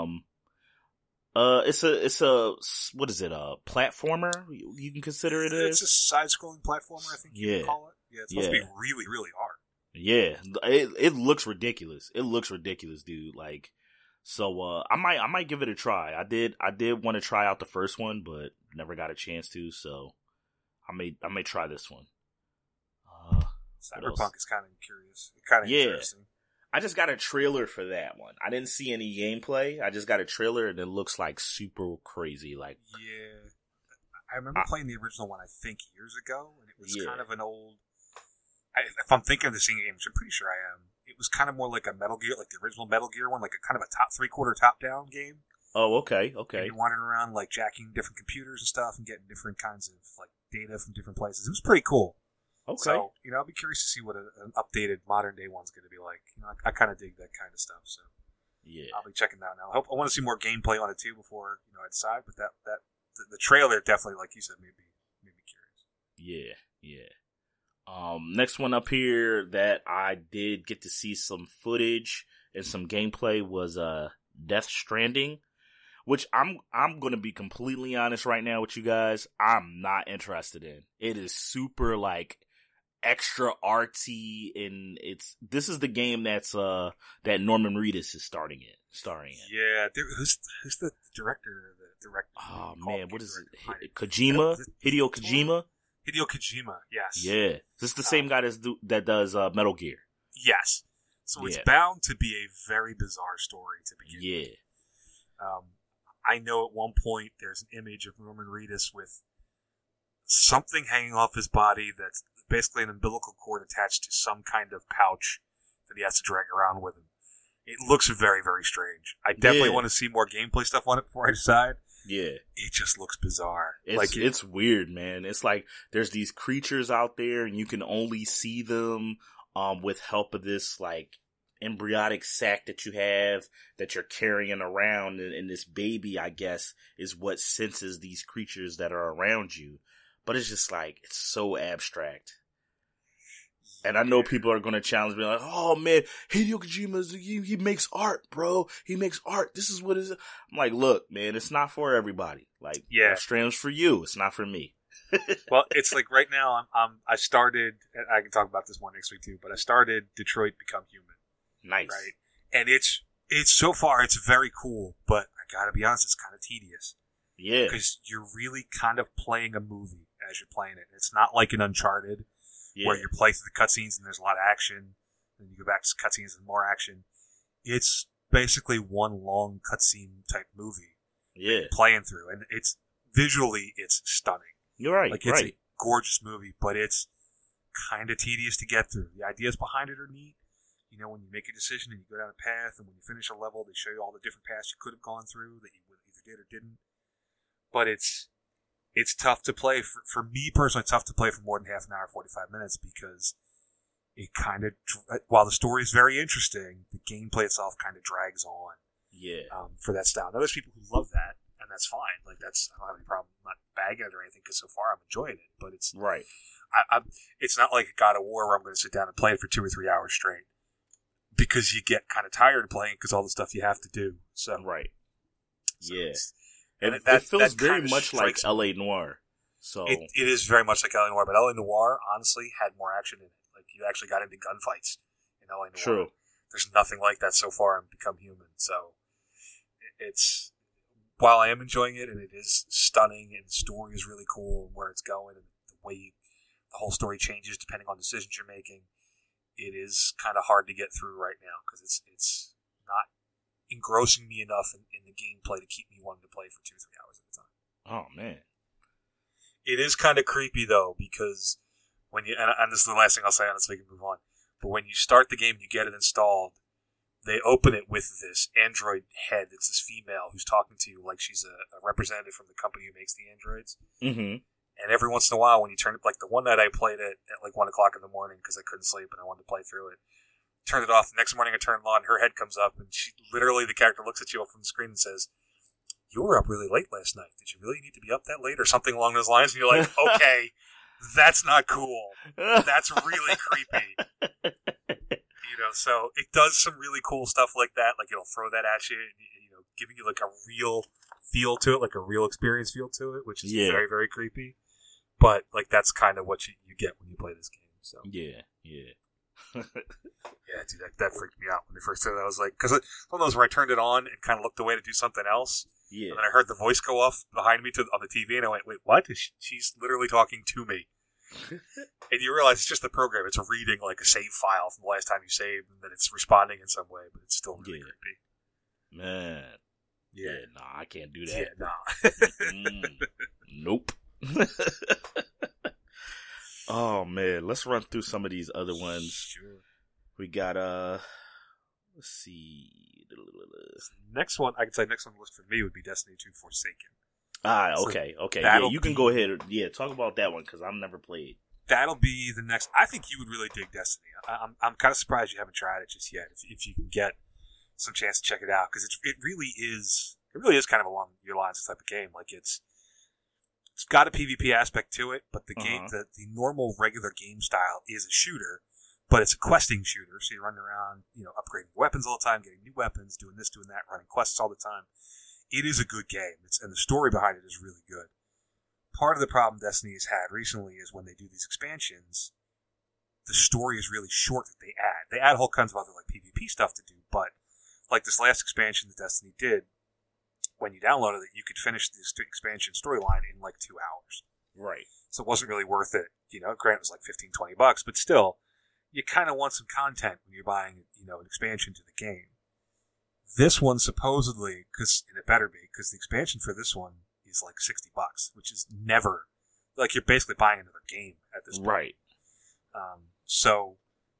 It's a what is it? A platformer? You can consider it as?
It's a side-scrolling platformer, I think you can call it. Yeah, it's supposed to be really, really hard.
Yeah, it looks ridiculous. It looks ridiculous, dude. Like, so I might give it a try. I did want to try out the first one, but never got a chance to. So I may try this one.
Cyberpunk is kind of curious. Interesting.
I just got a trailer for that one. I didn't see any gameplay. I just got a trailer, and it looks like super crazy. Like,
yeah, I remember playing the original one, I think, years ago, and it was kind of an old. If I'm thinking of the same game, which I'm pretty sure I am, it was kind of more like a Metal Gear, like the original Metal Gear one, like a kind of a three-quarter top-down game.
Oh, okay.
And you're wandering around, like, jacking different computers and stuff, and getting different kinds of like data from different places. It was pretty cool.
Okay.
So, I'll be curious to see what an updated modern day one's going to be like. I kind of dig that kind of stuff. So,
yeah,
I'll be checking that out now. I want to see more gameplay on it too before I decide. But the trailer definitely, like you said, made me curious.
Yeah. Next one up here that I did get to see some footage and some gameplay was Death Stranding, which I'm going to be completely honest right now with you guys. I'm not interested in. It is super like extra artsy, and this is the game that's that Norman Reedus is starring in.
Yeah, who's the director?
Oh man, what is it? Kojima, Hideo Kojima.
Hideo Kojima, yes.
Yeah, this is the same guy that does Metal Gear.
Yes, so it's bound to be a very bizarre story to begin with. Yeah. I know at one point there's an image of Norman Reedus with something hanging off his body that's basically an umbilical cord attached to some kind of pouch, that he has to drag around with him. It looks very, very strange. I definitely want to see more gameplay stuff on it before I decide.
Yeah.
It just looks bizarre.
It's weird, man. It's like there's these creatures out there and you can only see them with help of this like embryonic sac that you have that you're carrying around, and this baby, I guess, is what senses these creatures that are around you. But it's just like, it's so abstract. And I know people are going to challenge me like, oh man, Hideo Kojima, he makes art, bro. He makes art. This is what it is. I'm like, look, man, it's not for everybody. Like, Death Stranding's for you. It's not for me.
Well, it's like right now, I started, I can talk about this more next week too, but I started Detroit Become Human.
Nice.
Right? And it's so far, it's very cool, but I gotta be honest, it's kind of tedious.
Yeah.
Because you're really kind of playing a movie as you're playing it. It's not like an Uncharted, where you play through the cutscenes and there's a lot of action, and you go back to cutscenes and more action. It's basically one long cutscene type movie.
Yeah.
Playing through. And it's visually, it's stunning.
You're right.
Like, it's a gorgeous movie, but it's kind of tedious to get through. The ideas behind it are neat. You know, when you make a decision and you go down a path, and when you finish a level, they show you all the different paths you could have gone through that you either did or didn't. But it's tough to play. For me personally, it's tough to play for more than half an hour, 45 minutes, because it kind of, while the story is very interesting, the gameplay itself kind of drags on.
Yeah.
For that style. Now, there's people who love that, and that's fine. Like, I don't have any problem. I'm not bagging it or anything, because so far I'm enjoying it. But it's
right.
It's not like a God of War where I'm going to sit down and play it for 2 or 3 hours straight, because you get kind of tired of playing because all the stuff you have to do. So
right.
So
yeah.
And
it feels very much like L.A. Noire. So
it is very much like L.A. Noire, but L.A. Noire honestly had more action in it. Like, you actually got into gunfights in L.A. Noire.
True.
There's nothing like that so far in Become Human. So it's, while I am enjoying it and it is stunning and the story is really cool and where it's going and the way the whole story changes depending on decisions you're making, it is kind of hard to get through right now because it's not engrossing me enough in the gameplay to keep me wanting to play for 2 or 3 hours at a time.
Oh, man.
It is kind of creepy, though, because when you, and this is the last thing I'll say on it so we can move on, but when you start the game and you get it installed, they open it with this android head. It's this female who's talking to you like she's a representative from the company who makes the androids.
Mm-hmm.
And every once in a while, when you turn it, like the one night I played it at like 1 o'clock in the morning because I couldn't sleep and I wanted to play through it, turned it off. The next morning I turned it on, her head comes up, and she literally, the character looks at you up from the screen and says, "You were up really late last night. Did you really need to be up that late?" or something along those lines. And you're like, okay, that's not cool. That's really creepy. You know, so it does some really cool stuff like that. Like, it'll throw that at you, you know, giving you like a real feel to it, like a real experience feel to it, which is very, very creepy. But like, that's kind of what you get when you play this game. So
yeah.
Yeah, dude, that freaked me out when they first said that. I was like, because one of those where I turned it on and kind of looked away to do something else.
Yeah.
And then I heard the voice go off behind me on the TV, and I went, "Wait, what? She's literally talking to me." And you realize it's just the program. It's reading like a save file from the last time you saved, and then it's responding in some way, but it's still really creepy.
Man. Yeah, nah, I can't do that.
Yeah, nah.
Nope. Oh man, let's run through some of these other ones.
Sure.
We got let's see.
Next one, I can say next on the list for me would be Destiny 2 Forsaken.
Okay. Yeah, you can go ahead. Yeah, talk about that one because I've never played.
That'll be the next. I think you would really dig Destiny. I'm kind of surprised you haven't tried it just yet. If you can get some chance to check it out, because it really is kind of along your lines of type of game. Like, it's got a PvP aspect to it, but the game, the normal regular game style is a shooter, but it's a questing shooter. So you're running around, you know, upgrading weapons all the time, getting new weapons, doing this, doing that, running quests all the time. It is a good game, and the story behind it is really good. Part of the problem Destiny has had recently is when they do these expansions, the story is really short that they add. They add whole kinds of other like PvP stuff to do, but like this last expansion that Destiny did, when you downloaded it, you could finish this expansion storyline in like 2 hours.
Right.
So it wasn't really worth it. You know, granted, it was like $15-20, but still, you kind of want some content when you're buying, you know, an expansion to the game. This one supposedly, and it better be, because the expansion for this one is like $60, which is never, like, you're basically buying another game at this point.
Right.
So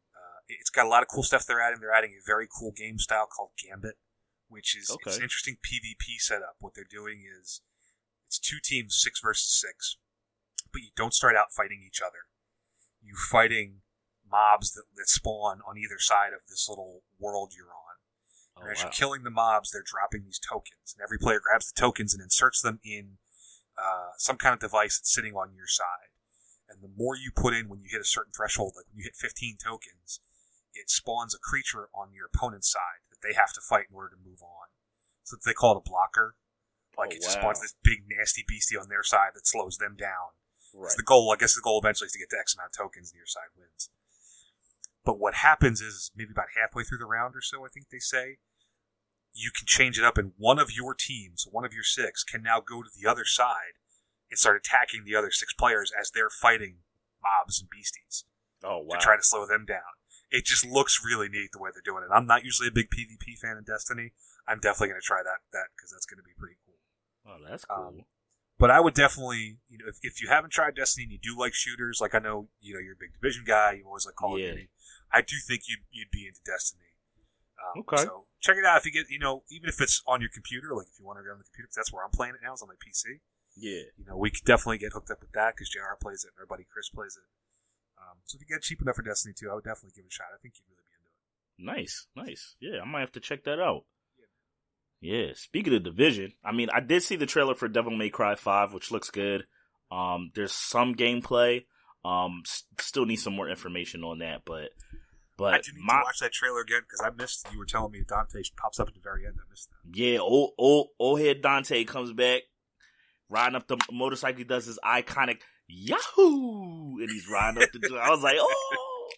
It's got a lot of cool stuff they're adding. They're adding a very cool game style called Gambit, which is it's an interesting PvP setup. What they're doing is it's 2 teams, 6 versus 6, but you don't start out fighting each other. You're fighting mobs that spawn on either side of this little world you're on. And as you're killing the mobs, they're dropping these tokens. And every player grabs the tokens and inserts them in some kind of device that's sitting on your side. And the more you put in when you hit a certain threshold, like when you hit 15 tokens, it spawns a creature on your opponent's side that they have to fight in order to move on. So they call it a blocker. Like it just spawns this big nasty beastie on their side that slows them down. Right. The goal, I guess the goal eventually is to get to X amount of tokens and your side wins. But what happens is maybe about halfway through the round or so, I think they say, you can change it up and one of your teams, one of your 6, can now go to the other side and start attacking the other 6 players as they're fighting mobs and beasties. To try to slow them down. It just looks really neat the way they're doing it. I'm not usually a big PvP fan in Destiny. I'm definitely going to try that because that's going to be pretty cool.
Oh, that's cool.
But I would definitely, if you haven't tried Destiny and you do like shooters, like I know, you're a big Division guy, you always like Call of Duty. I do think you'd be into Destiny. So check it out if you get, even if it's on your computer, like if you want to go on the computer, because that's where I'm playing it now, is on my PC.
Yeah.
We could definitely get hooked up with that because JR plays it and our buddy Chris plays it. So if you get cheap enough for Destiny 2, I would definitely give it a shot. I think you'd really be into it.
Nice. Yeah, I might have to check that out. Yeah, speaking of Division, I mean, I did see the trailer for Devil May Cry 5, which looks good. There's some gameplay. Still need some more information on that, but
I do need to watch that trailer again because I missed. You were telling me Dante pops up at the very end. I missed that.
Yeah, old head Dante comes back, riding up the motorcycle. He does his iconic Yahoo, and he's riding up the. I was like, oh,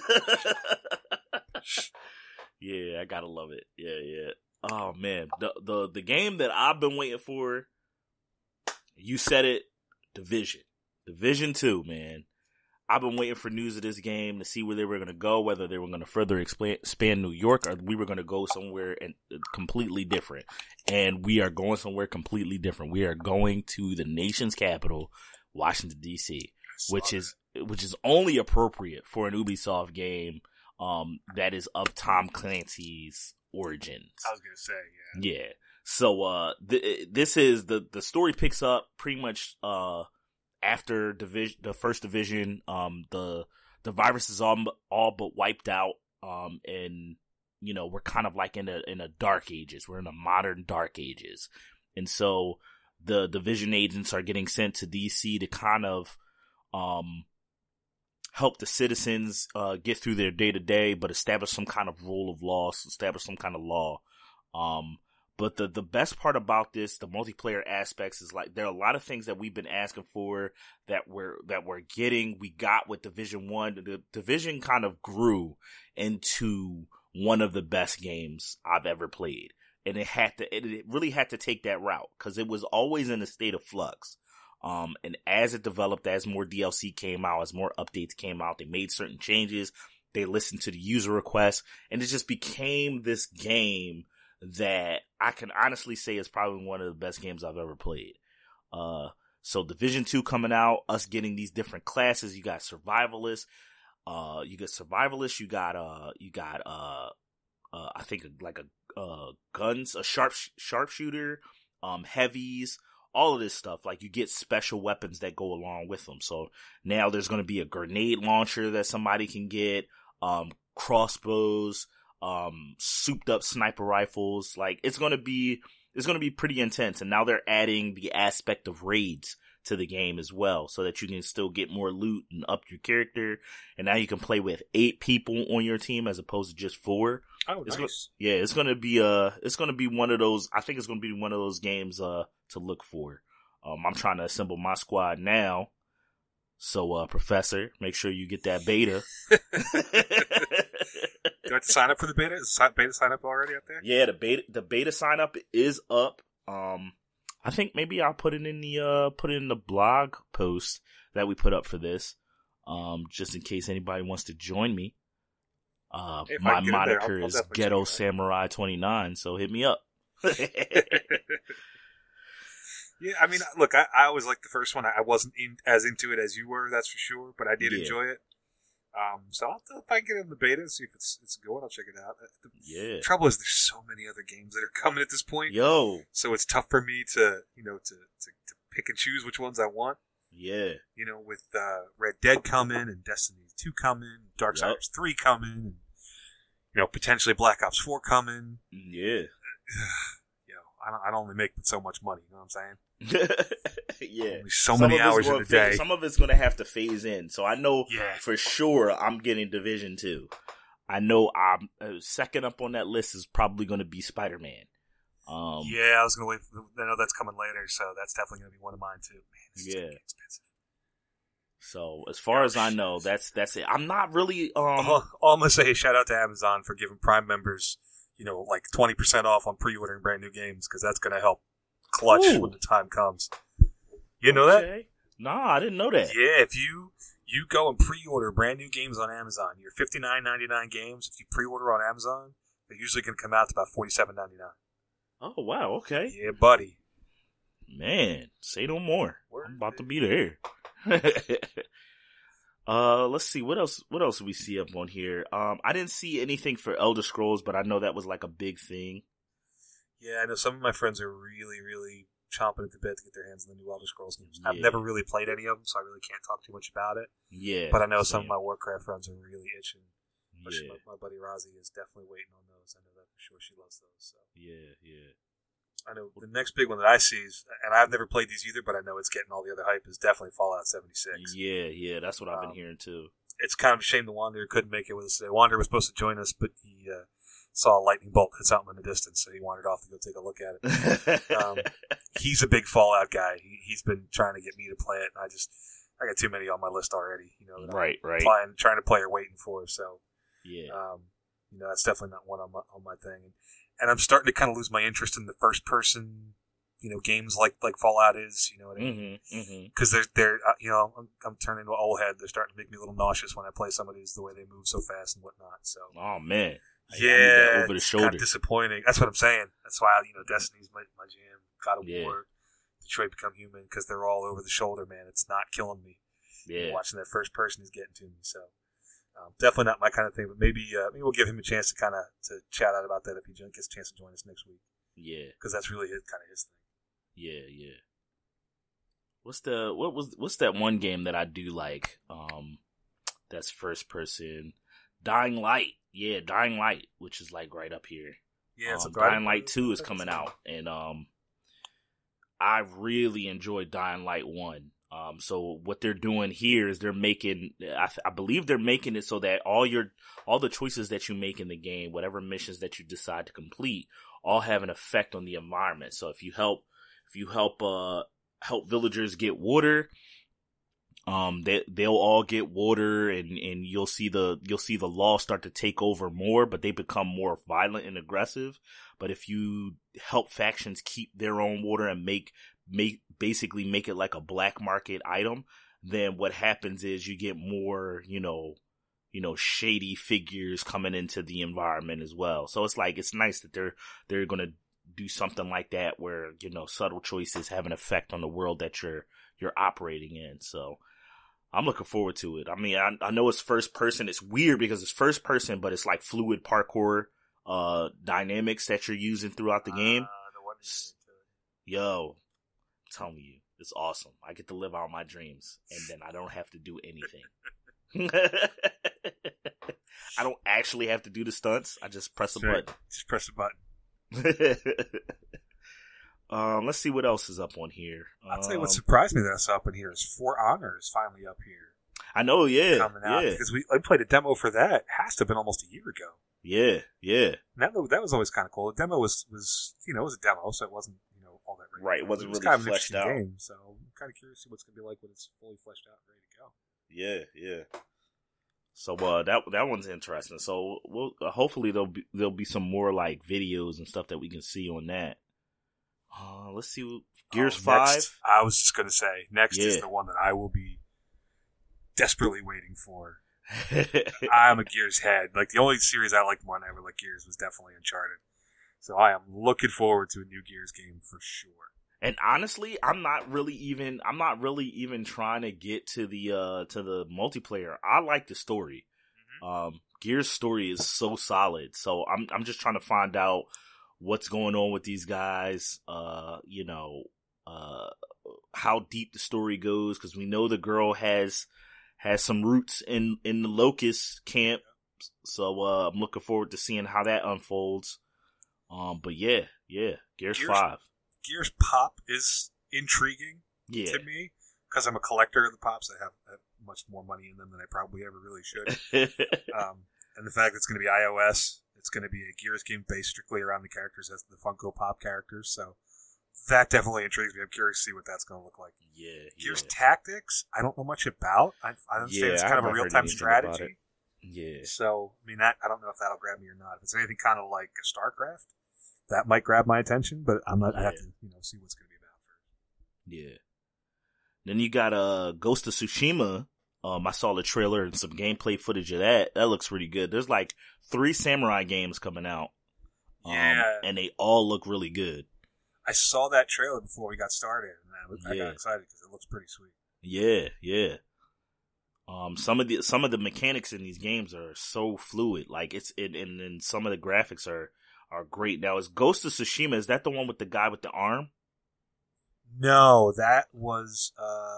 yeah, I gotta love it. Yeah. Oh man, the game that I've been waiting for. You said it, Division 2, man. I've been waiting for news of this game to see where they were going to go, whether they were going to further expand New York or we were going to go somewhere completely different. And we are going somewhere completely different. We are going to the nation's capital, Washington D.C., which is only appropriate for an Ubisoft game that is of Tom Clancy's origins.
I was going to say,
yeah. So this is the story picks up pretty much after the first division. The virus is all but wiped out, and we're kind of like in a dark ages. We're in a modern dark ages, and so the division agents are getting sent to DC to kind of help the citizens get through their day to day, but establish some kind of rule of law, establish some kind of law. But the best part about this, the multiplayer aspects, is like there are a lot of things that we've been asking for that we're getting. We got with Division 1. The Division kind of grew into one of the best games I've ever played, and it really had to take that route because it was always in a state of flux. And as it developed, as more DLC came out, as more updates came out, they made certain changes. They listened to the user requests, and it just became this game that I can honestly say is probably one of the best games I've ever played. So Division 2 coming out, us getting these different classes. You got survivalists. You got I think like a guns, a sharpshooter, heavies, all of this stuff. Like you get special weapons that go along with them. So now there's going to be a grenade launcher that somebody can get, crossbows, souped up sniper rifles. Like it's going to be pretty intense. And now they're adding the aspect of raids to the game as well, so that you can still get more loot and up your character. And now you can play with 8 people on your team as opposed to just 4.
Oh, nice.
It's going to be one of those. I think it's going to be one of those games to look for. I'm trying to assemble my squad now. So, Professor, make sure you get that beta.
Do I have to sign up for the beta? Is the beta sign up already up there?
Yeah, the beta sign up is up. I think maybe I'll put it in the blog post that we put up for this. Just in case anybody wants to join me. My moniker is Ghetto Samurai 29, so hit me up.
Yeah, I mean, look, I always liked the first one. I wasn't as into it as you were, that's for sure, but I did enjoy it. So if I get in the beta, see if it's good, I'll check it out.
Yeah.
The trouble is, there's so many other games that are coming at this point.
Yo.
So it's tough for me to pick and choose which ones I want.
Yeah.
With Red Dead coming and Destiny 2 coming, Darksiders 3 coming, and potentially Black Ops 4 coming.
Yeah.
I don't only make so much money. You know what I'm saying?
Yeah.
Only so many hours in a day.
Some of it's going to have to phase in. So I know for sure I'm getting Division 2. I know I'm second up on that list is probably going to be Spider-Man.
I was going to wait. I know that's coming later, so that's definitely going to be one of mine too. Man, this is expensive.
So as far as I know, that's it. I'm not really.
All I'm going to say is shout out to Amazon for giving Prime members, like 20% off on pre-ordering brand new games, because that's going to help clutch when the time comes. You know that?
Nah, I didn't know that.
Yeah, if you go and pre-order brand new games on Amazon, your $59.99 games, if you pre-order on Amazon, they're usually going to come out to about $47.99.
Oh, wow, okay.
Yeah, buddy.
Man, say no more. I'm about to be there. Let's see, what else do we see up on here? I didn't see anything for Elder Scrolls, but I know that was like a big thing.
Yeah, I know some of my friends are really, really chomping at the bit to get their hands on the new Elder Scrolls games. I've never really played any of them, so I really can't talk too much about it.
Yeah.
But I know some of my Warcraft friends are really itching.
Yeah.
My buddy Rozzy is definitely waiting on those. I know that for sure. She loves those. So.
Yeah.
I know the next big one that I see is, and I've never played these either, but I know it's getting all the other hype, is definitely Fallout 76.
Yeah, that's what I've been hearing too.
It's kind of a shame the Wanderer couldn't make it with us today. Wanderer was supposed to join us, but he saw a lightning bolt hit something in the distance, so he wandered off to go take a look at it. He's a big Fallout guy. He's been trying to get me to play it, and I got too many on my list already. That
right.
I'm trying to play or waiting for. So
yeah,
that's definitely not one on my thing. And I'm starting to kind of lose my interest in the first person, games like Fallout is. You know what I mean? Because they're I'm turning into an old head. They're starting to make me a little nauseous when I play some of these, the way they move so fast and whatnot. So
oh man.
Yeah,
over the shoulder.
Kind of disappointing. That's what I'm saying. That's why Destiny's my jam. God of War, Detroit Become Human, because they're all over the shoulder, man. It's not killing me.
Yeah,
watching that first person is getting to me. So definitely not my kind of thing. But maybe we'll give him a chance to kind of to chat out about that if he gets a chance to join us next week.
Yeah,
because that's really his thing.
Yeah. What's that one game that I do like? That's first person. Dying Light. Yeah, Dying Light, which is like right up here.
Yeah, it's
Dying Light 2 is coming out, and I really enjoyed Dying Light 1. So what they're doing here is they're making, I believe they're making it so that all the choices that you make in the game, whatever missions that you decide to complete, all have an effect on the environment. So if you help villagers get water, they'll all get water, and you'll see the law start to take over more, but they become more violent and aggressive. But if you help factions keep their own water and basically make it like a black market item, then what happens is you get more, shady figures coming into the environment as well. So it's nice that they're going to do something like that where, subtle choices have an effect on the world that you're operating in. So I'm looking forward to it. I mean, I know it's first person. It's weird because it's first person, but it's like fluid parkour dynamics that you're using throughout the game. Yo, I'm telling you, it's awesome. I get to live out my dreams, and then I don't have to do anything. I don't actually have to do the stunts. I just press a button.
Just press a button.
Let's see what else is up on here.
I'll tell you what surprised me that I saw up in here is For Honor is finally up here.
I know, yeah.
Coming out, because I played a demo for that. It has to have been almost a year ago.
Yeah.
And that was always kind of cool. The demo was it was a demo, so it wasn't all that
right. It wasn't really
kind of
fleshed out.
Game, so I'm kind of curious to see what's going to be like when it's fully fleshed out and ready to go.
Yeah. So that one's interesting. So we'll hopefully there'll be some more like videos and stuff that we can see on that. Let's see, Gears 5.
I was just going to say, next is the one that I will be desperately waiting for. I'm a Gears head. Like, the only series I liked more than I ever liked Gears was definitely Uncharted. So I am looking forward to a new Gears game for sure.
And honestly, I'm not really even trying to get to the multiplayer. I like the story. Gears story is so solid. So I'm just trying to find out what's going on with these guys. How deep the story goes, because we know the girl has some roots in the Locust camp. So I'm looking forward to seeing how that unfolds. But yeah, Gears 5.
Gears Pop is intriguing to me because I'm a collector of the Pops. I have much more money in them than I probably ever really should. And the fact that it's going to be iOS, it's going to be a Gears game based strictly around the characters as the Funko Pop characters. So that definitely intrigues me. I'm curious to see what that's going to look like.
Yeah.
Gears Tactics, I don't know much about. I understand it's kind of a real-time strategy.
Yeah.
So, I mean, I don't know if that'll grab me or not. If it's anything kind of like a StarCraft, that might grab my attention, but I'm not. I have to, see what's going to be about first.
Yeah. Then you got Ghost of Tsushima. I saw the trailer and some gameplay footage of that. That looks pretty good. There's like 3 samurai games coming out. And they all look really good.
I saw that trailer before we got started, and I got excited because it looks pretty sweet.
Yeah. Some of the mechanics in these games are so fluid. Like and some of the graphics are great. Now, is Ghost of Tsushima, is that the one with the guy with the arm?
No, that was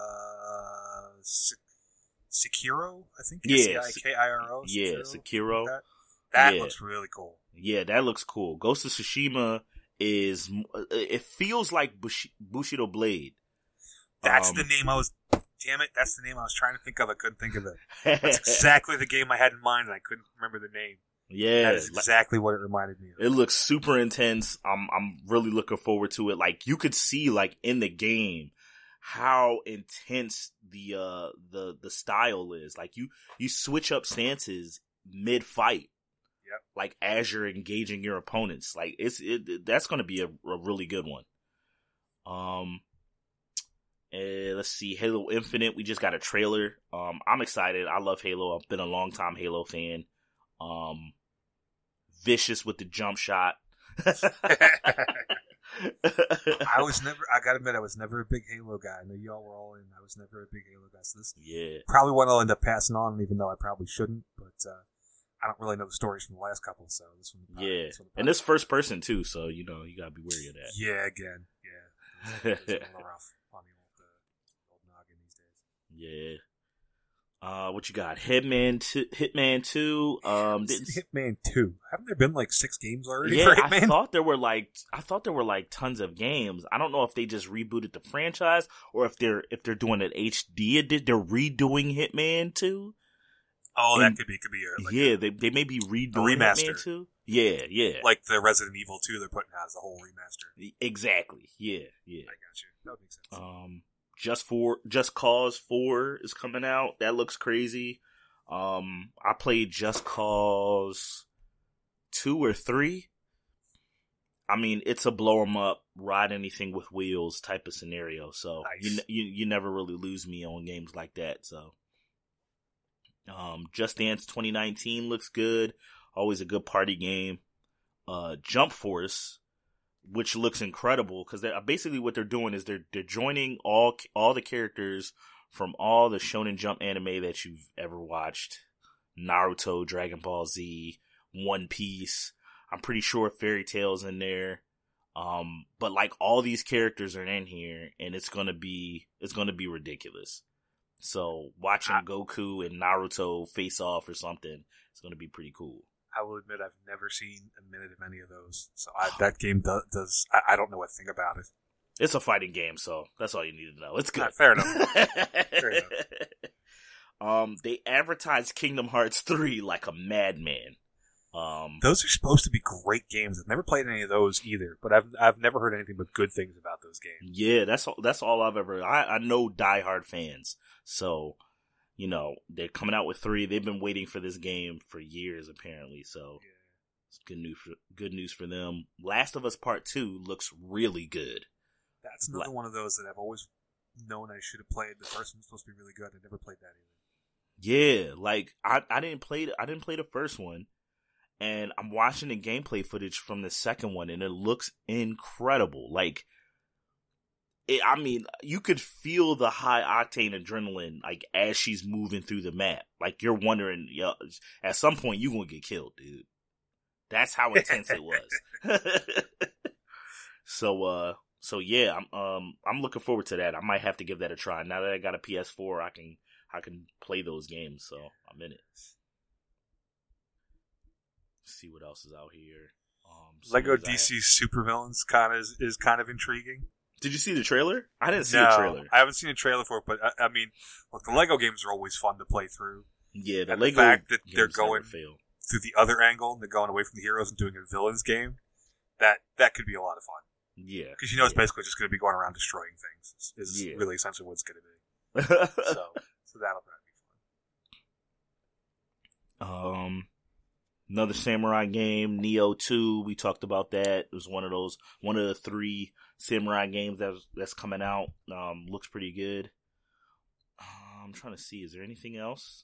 Sekiro, I think.
Yeah,
Sekiro.
Yeah, Sekiro.
That looks really cool.
Yeah, that looks cool. Ghost of Tsushima it feels like Bushido Blade.
That's the name I was. Damn it! That's the name I was trying to think of. I couldn't think of it. That's exactly the game I had in mind, and I couldn't remember the name.
Yeah,
that is exactly what it reminded me of.
It looks super intense. I'm really looking forward to it. Like, you could see, like, in the game how intense the style is. Like, you switch up stances mid fight.
Yep.
Like, as you're engaging your opponents. Like, that's going to be a really good one. Let's see, Halo Infinite. We just got a trailer. I'm excited. I love Halo. I've been a long time Halo fan. Vicious with the jump shot.
I gotta admit, I was never a big Halo guy. I know y'all were all in. I was never a big Halo guy. So this probably one I'll end up passing on, even though I probably shouldn't. But I don't really know the stories from the last couple, so this one.
And this first person too, so you gotta be wary of that.
Yeah, again, it's a little rough on the old noggin these days.
Yeah. What you got? Hitman 2. Hitman 2.
Hitman 2. Haven't there been like 6 games already?
Yeah,
for Hitman?
I thought there were like tons of games. I don't know if they just rebooted the franchise or if they're doing an HD. They're redoing Hitman 2.
Oh, that could be
they may be redoing
remaster.
Hitman 2. Yeah.
Like the Resident Evil 2 they're putting out as a whole remaster.
Exactly. Yeah.
I got you. That would make sense.
Just Cause 4 is coming out. That looks crazy. I played Just Cause 2 or 3. I mean, it's a blow 'em up, ride anything with wheels type of scenario. So nice. you never really lose me on games like that. So, Just Dance 2019 looks good. Always a good party game. Jump Force, which looks incredible because basically what they're doing is they're joining all the characters from all the Shonen Jump anime that you've ever watched. Naruto, Dragon Ball Z, One Piece. I'm pretty sure Fairy Tail's in there. But like all these characters are in here and it's gonna be ridiculous. So watching Goku and Naruto face off or something, it's gonna be pretty cool.
I will admit I've never seen a minute of any of those. So that game does I don't know a thing about it.
It's a fighting game, so that's all you need to know. It's good.
Fair enough. Fair enough.
They advertised Kingdom Hearts 3 like a madman.
Those are supposed to be great games. I've never played any of those either, but I've never heard anything but good things about those games.
Yeah, that's all I've ever. I know diehard fans, so they're coming out with 3. They've been waiting for this game for years, apparently. So it's good news for them. Last of Us Part 2 looks really good.
That's another one of those that I've always known I should have played. The first one's supposed to be really good. I never played that either.
Yeah, like I didn't play the first one. And I'm watching the gameplay footage from the second one, and it looks incredible. Like, I mean, you could feel the high octane adrenaline like as she's moving through the map. Like you're wondering, at some point you gonna get killed, dude. That's how intense it was. So yeah, I'm looking forward to that. I might have to give that a try. Now that I got a PS4, I can play those games. So I'm in it. Let's see what else is out here.
Lego DC Supervillains is kind of intriguing.
Did you see the trailer? I didn't see the trailer.
I haven't seen a trailer for it, but I mean, look, the Lego games are always fun to play through.
Yeah, the
Lego fact that they're going through the other angle and they're going away from the heroes and doing a villains game, that could be a lot of fun.
Yeah,
because it's basically just going to be going around destroying things. Is really essentially what it's going to be. so that'll be fun.
Another samurai game, Nioh 2. We talked about that. It was one of the 3 samurai games that's coming out. Looks pretty good. I'm trying to see. Is there anything else?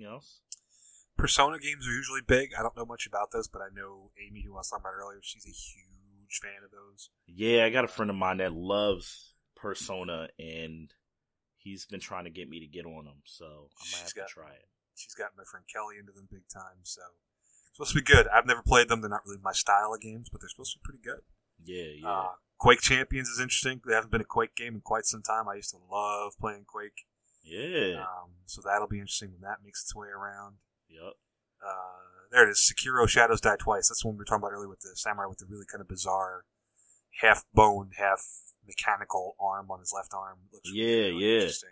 Persona games are usually big. I don't know much about those, but I know Amy, who I was talking about earlier, she's a huge fan of those.
Yeah, I got a friend of mine that loves Persona, and he's been trying to get me to get on them, so I might have to try it.
She's got my friend Kelly into them big time, so it's supposed to be good. I've never played them. They're not really my style of games, but they're supposed to be pretty good.
Yeah.
Quake Champions is interesting. There hasn't been a Quake game in quite some time. I used to love playing Quake.
Yeah.
So that'll be interesting when that makes its way around.
Yep.
There it is. Sekiro Shadows Die Twice. That's the one we were talking about earlier with the samurai with the really kind of bizarre half bone, half mechanical arm on his left arm. Looks really interesting.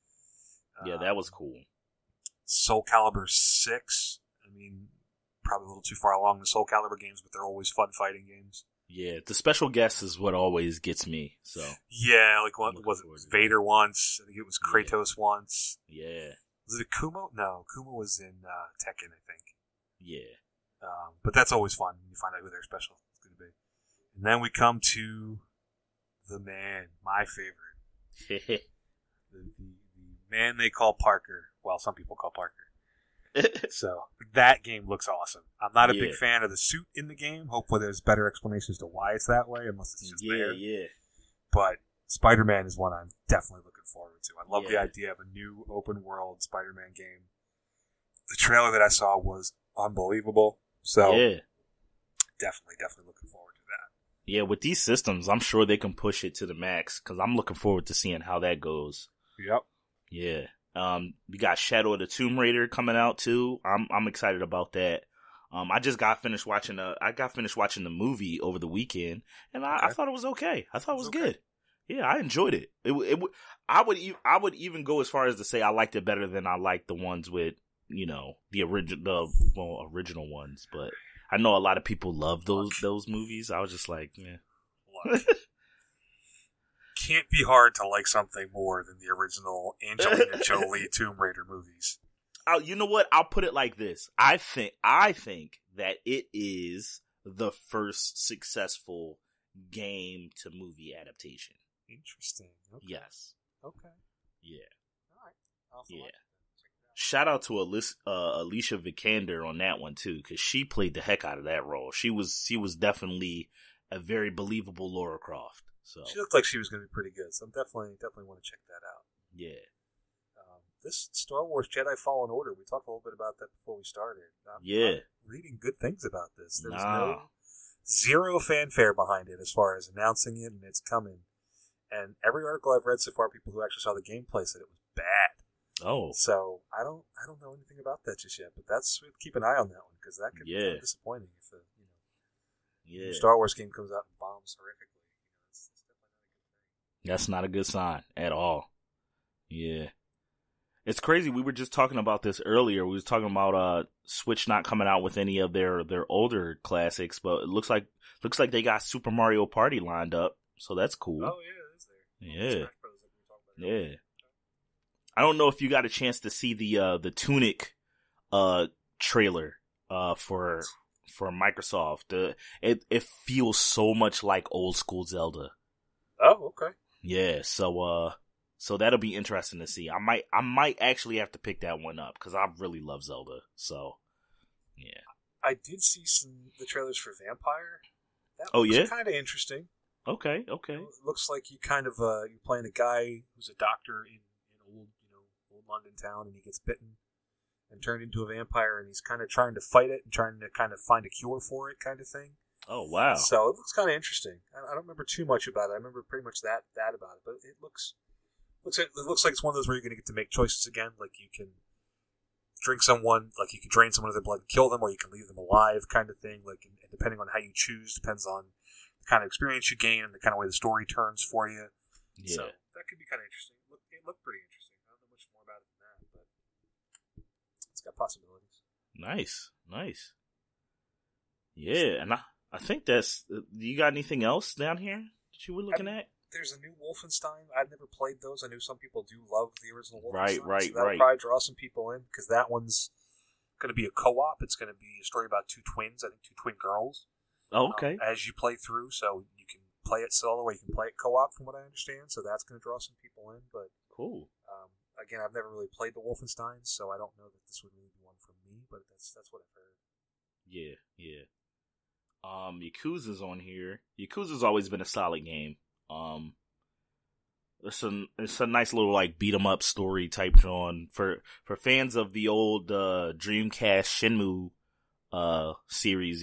Yeah, that was cool.
Soul Calibur 6. I mean, probably a little too far along in the Soul Calibur games, but they're always fun fighting games.
Yeah, the special guest is what always gets me. So
yeah, like what was it? Was Vader once? I think it was Kratos once.
Yeah.
Was it Akuma? No, Akuma was in Tekken, I think.
Yeah.
But that's always fun. You find out who their special is going to be. And then we come to the man, my favorite. the man they call Parker. Well, some people call Parker. So that game looks awesome. I'm not a big fan of the suit in the game. Hopefully there's better explanations to why it's that way, unless it's just there.
Yeah.
But Spider-Man is one I'm definitely looking forward to. I love the idea of a new open world Spider-Man game. The trailer that I saw was unbelievable. So definitely looking forward to that.
Yeah, with these systems, I'm sure they can push it to the max, because I'm looking forward to seeing how that goes.
Yep.
Yeah. We got Shadow of the Tomb Raider coming out too. I'm excited about that. I got finished watching the movie over the weekend, and I thought it was okay. I thought it was good. Yeah, I enjoyed it. I would even go as far as to say I liked it better than I liked the ones with, the original ones. But I know a lot of people love those movies. I was just like, yeah.
Can't be hard to like something more than the original Angelina Jolie Tomb Raider movies.
You know what? I'll put it like this. I think that it is the first successful game to movie adaptation.
Interesting. Okay.
Yes.
Okay.
Yeah.
All right.
Yeah. Shout out to Alicia Vikander on that one too, because she played the heck out of that role. She was definitely a very believable Lara Croft. So
she looked like she was going to be pretty good. So I'm definitely want to check that out.
Yeah.
This Star Wars Jedi Fallen Order, we talked a little bit about that before we started. I'm reading good things about this. There's zero fanfare behind it as far as announcing it and it's coming. And every article I've read so far, people who actually saw the gameplay said it was bad.
Oh.
So I don't know anything about that just yet, but keep an eye on that one, because that could be kind of disappointing if a Star Wars game comes out and bombs horrifically.
That's not a good sign at all. Yeah. It's crazy. We were just talking about this earlier. We was talking about Switch not coming out with any of their older classics, but it looks like they got Super Mario Party lined up, so that's cool.
Oh yeah, it is there.
Yeah. I don't know if you got a chance to see the Tunic trailer for Microsoft. It feels so much like old school Zelda.
Oh, okay.
Yeah, so that'll be interesting to see. I might actually have to pick that one up, because I really love Zelda. So, yeah.
I did see the trailers for Vampire. That
was
kind of interesting.
Okay.
It looks like you kind of you're playing a guy who's a doctor in old London town, and he gets bitten and turned into a vampire, and he's kind of trying to fight it and trying to kind of find a cure for it, kind of thing.
Oh wow!
So it looks kind of interesting. I don't remember too much about it. I remember pretty much that about it, but it looks like it's one of those where you're going to get to make choices again. Like you can drink someone, like you can drain someone of their blood and kill them, or you can leave them alive, kind of thing. Like, and depending on how you choose, depends on the kind of experience you gain and the kind of way the story turns for you.
Yeah.
So that could be kind of interesting. It looked pretty interesting. I don't know much more about it than that, but it's got possibilities.
Nice. Yeah, and I think that's. You got anything else down here that you were looking at?
There's a new Wolfenstein. I've never played those. I know some people do love the original Wolfenstein.
Right.
So that'll probably draw some people in, because that one's going to be a co-op. It's going to be a story about two twins, I think two twin girls.
Oh, okay.
As you play through, so you can play it solo or you can play it co-op, from what I understand. So that's going to draw some people in. But
cool.
Again, I've never really played the Wolfenstein, so I don't know that this would really be one for me. But that's what I've heard.
Yeah. Yakuza's on here. Yakuza's always been a solid game. It's a nice little like beat 'em up story type John for fans of the old Dreamcast Shenmue series.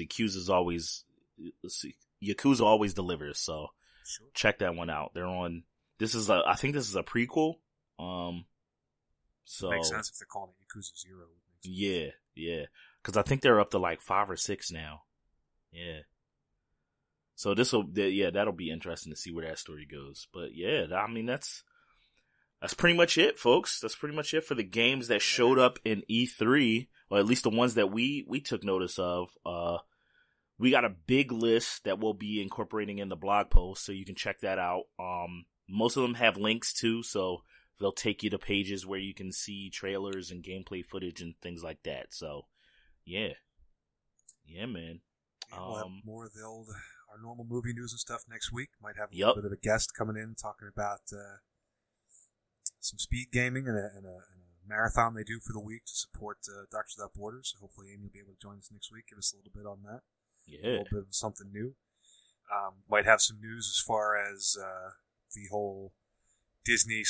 Yakuza always delivers, so
Sure.
check that one out. They're on. I think this is a prequel. So
Makes sense if they're calling it Yakuza 0.
Yeah, because I think they're up to like 5 or 6 now. Yeah. So that'll be interesting to see where that story goes. But yeah, I mean that's pretty much it, folks. That's pretty much it for the games that showed up in E3, or at least the ones that we took notice of. We got a big list that we'll be incorporating in the blog post, so you can check that out. Most of them have links too, so they'll take you to pages where you can see trailers and gameplay footage and things like that. So yeah, man.
We'll have more of our normal movie news and stuff next week. Might have a little bit of a guest coming in talking about some speed gaming and a marathon they do for the week to support Doctors Without Borders. So hopefully Amy will be able to join us next week, give us a little bit on that.
Yeah.
A little bit of something new. Might have some news as far as the whole Disney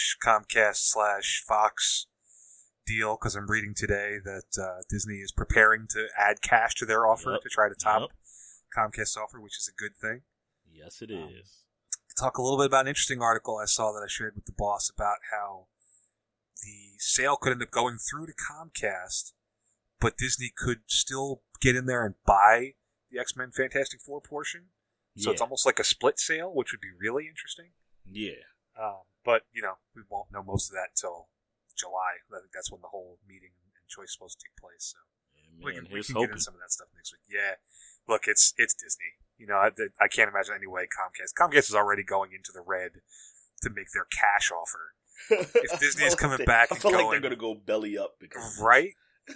/ Fox deal, because I'm reading today that Disney is preparing to add cash to their offer to try to top Comcast's offer, which is a good thing.
Yes, it is.
Talk a little bit about an interesting article I saw that I shared with the boss about how the sale could end up going through to Comcast, but Disney could still get in there and buy the X-Men Fantastic Four portion. So it's almost like a split sale, which would be really interesting.
Yeah.
But, we won't know most of that until July. I think that's when the whole meeting and choice is supposed to take place. So we can get into some of that stuff next week. Yeah. Look, it's Disney. I can't imagine any way Comcast is already going into the red to make their cash offer. If Disney is coming back and going,
like they're going to go belly up.
Right?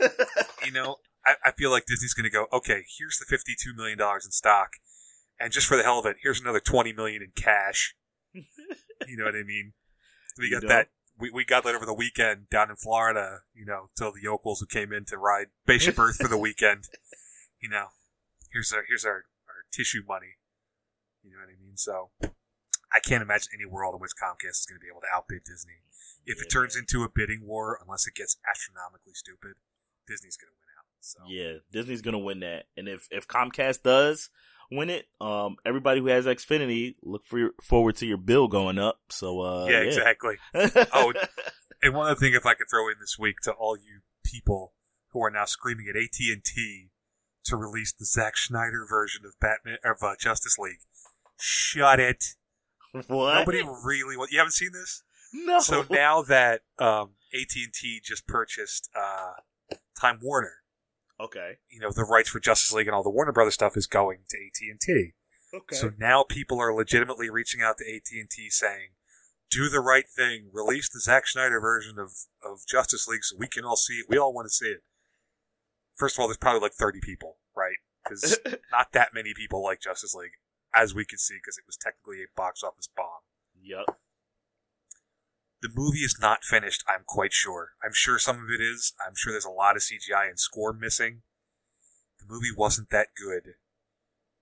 I feel like Disney's going to go, okay, here's the $52 million in stock, and just for the hell of it, here's another $20 million in cash. You know what I mean? We got that. We got that over the weekend down in Florida. Till the yokels who came in to ride Spaceship Earth for the weekend. Here's our tissue money. You know what I mean? So I can't imagine any world in which Comcast is going to be able to outbid Disney. If it turns into a bidding war, unless it gets astronomically stupid, Disney's going to win out. So
yeah, Disney's going to win that. And if Comcast does win it, everybody who has Xfinity, look forward to your bill going up. So
yeah, exactly. Oh, and one other thing, if I could throw in this week to all you people who are now screaming at AT&T to release the Zack Snyder version of Justice League, shut it.
What?
Nobody really. You haven't seen this?
No.
So now that AT&T just purchased Time Warner.
Okay.
The rights for Justice League and all the Warner Brothers stuff is going to AT&T.
Okay.
So now people are legitimately reaching out to AT&T saying, do the right thing. Release the Zack Snyder version of Justice League so we can all see it. We all want to see it. First of all, there's probably like 30 people, right? Because not that many people like Justice League, as we can see, because it was technically a box office bomb.
Yep.
The movie is not finished, I'm quite sure. I'm sure some of it is. I'm sure there's a lot of CGI and score missing. The movie wasn't that good.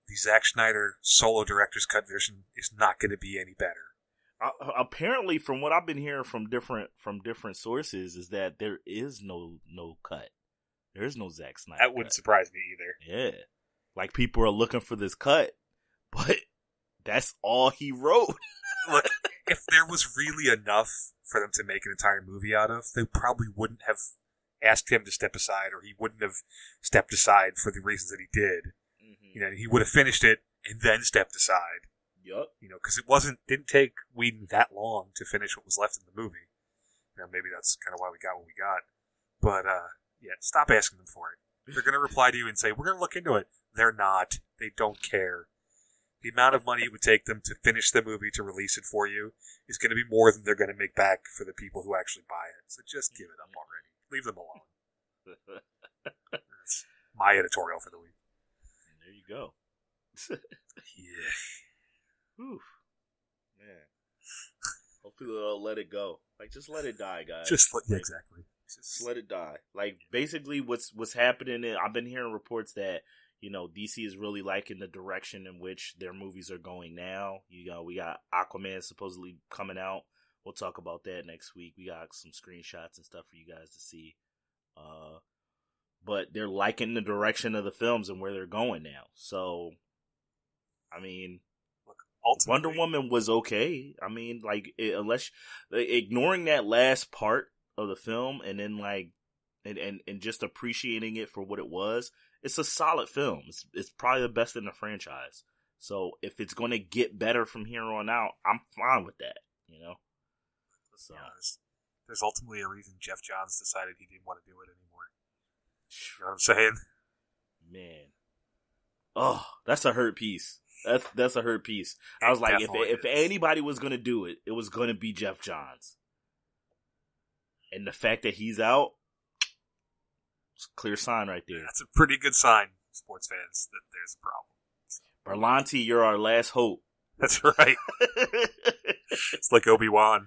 the Zack Snyder solo director's cut version is not going to be any better.
Apparently, from what I've been hearing from different sources, is that there is no cut. There is no Zack Snyder.
That wouldn't surprise me either.
Yeah, like people are looking for this cut, but that's all he wrote.
Look, if there was really enough for them to make an entire movie out of, they probably wouldn't have asked him to step aside, or he wouldn't have stepped aside for the reasons that he did. Mm-hmm. You know, he would have finished it and then stepped aside.
Yup.
You know, because it didn't take Whedon that long to finish what was left in the movie. You know, maybe that's kind of why we got what we got. But yeah, stop asking them for it. They're going to reply to you and say, "We're going to look into it." They're not. They don't care. The amount of money it would take them to finish the movie to release it for you is going to be more than they're going to make back for the people who actually buy it. So just give it up already. Leave them alone. That's my editorial for the week.
And there you go.
Yeah.
Whew. Man. Hopefully they'll let it go. Like, just let it die, guys.
Yeah, exactly.
Just let it die. Like, basically what's happening, I've been hearing reports that, you know, DC is really liking the direction in which their movies are going now. You know, we got Aquaman supposedly coming out. We'll talk about that next week. We got some screenshots and stuff for you guys to see. But they're liking the direction of the films and where they're going now. So, I mean, Wonder Woman was okay. I mean, like, unless ignoring that last part of the film and then like, and just appreciating it for what it was, it's a solid film. It's probably the best in the franchise. So if it's going to get better from here on out, I'm fine with that. You know. So
there's ultimately a reason Jeff Johns decided he didn't want to do it anymore. You know what I'm saying?
Man, oh, that's a hurt piece. That's a hurt piece. I was like, if anybody was going to do it, it was going to be Jeff Johns. And the fact that he's out, it's a clear sign right there.
That's a pretty good sign, sports fans, that there's a problem.
Berlanti, you're our last hope.
That's right. It's like Obi-Wan.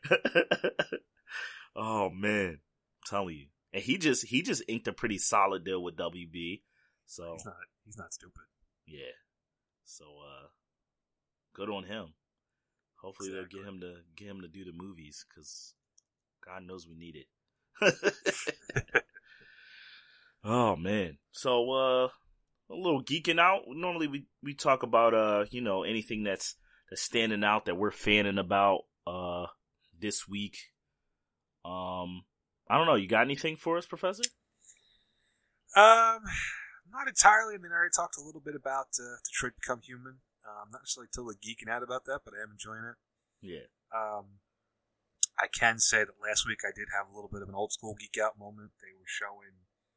Oh man, I'm telling you. And he just inked a pretty solid deal with WB. So
he's not stupid.
Yeah. So good on him. Hopefully they'll get him to do the movies, because God knows we need it. Oh man. So a little geeking out. Normally we talk about you know, anything that's standing out that we're fanning about this week. I don't know, you got anything for us, Professor?
Not entirely. I mean, I already talked a little bit about Detroit Become Human. I'm not necessarily totally geeking out about that, but I am enjoying it.
Yeah.
I can say that last week I did have a little bit of an old school geek out moment. They were showing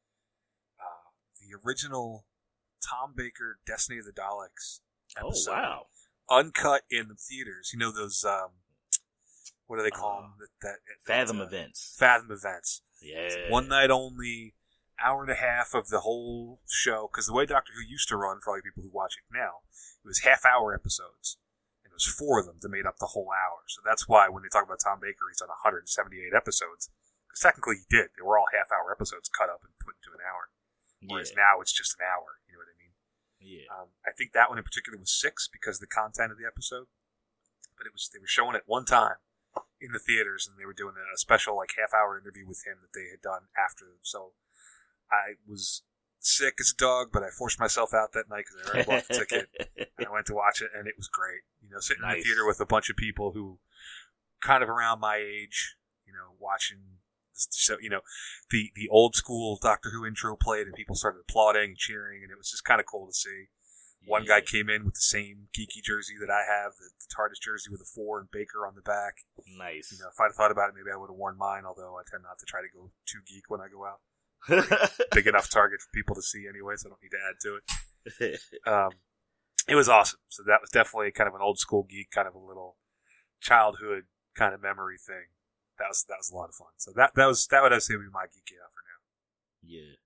the original Tom Baker Destiny of the Daleks episode.
Oh, wow.
Uncut in the theaters. You know those, what do they call them?
Fathom events.
Fathom events.
Yeah.
One night only, hour and a half of the whole show. Because the way Doctor Who used to run, for all you people who watch it now, it was half-hour episodes. And it was 4 of them that made up the whole hour. So that's why when they talk about Tom Baker, he's done 178 episodes. Because technically he did. They were all half-hour episodes cut up and put into an hour. Whereas now it's just an hour. You know what I mean?
Yeah.
I think that one in particular was 6 because of the content of the episode. But they were showing it one time in the theaters, and they were doing a special like half-hour interview with him that they had done after them. So I was sick as a dog, but I forced myself out that night because I already bought the ticket. And I went to watch it, and it was great. You know, sitting in the theater with a bunch of people who kind of around my age, you know, watching. So, you know, the old school Doctor Who intro played, and people started applauding and cheering, and it was just kind of cool to see. Yeah. One guy came in with the same geeky jersey that I have, the TARDIS jersey with a 4 and Baker on the back.
Nice.
You know, if I'd thought about it, maybe I would have worn mine, although I tend not to try to go too geek when I go out. Big enough target for people to see anyway, so I don't need to add to it. It was awesome. So that was definitely kind of an old school geek, kind of a little childhood kind of memory thing. That was a lot of fun. So that would I say would be my geeking out for now.
Yeah.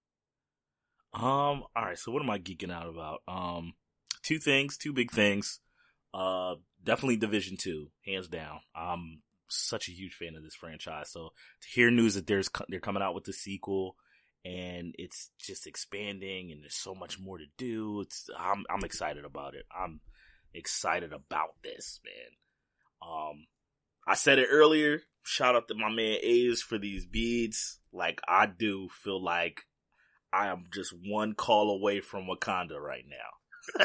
All right. So what am I geeking out about? 2 big things. Definitely Division 2, hands down. I'm such a huge fan of this franchise. So to hear news that they're coming out with the sequel, and it's just expanding, and there's so much more to do. I'm excited about it. I'm excited about this, man. I said it earlier. Shout out to my man A's for these beads. Like, I do feel like I am just one call away from Wakanda right now.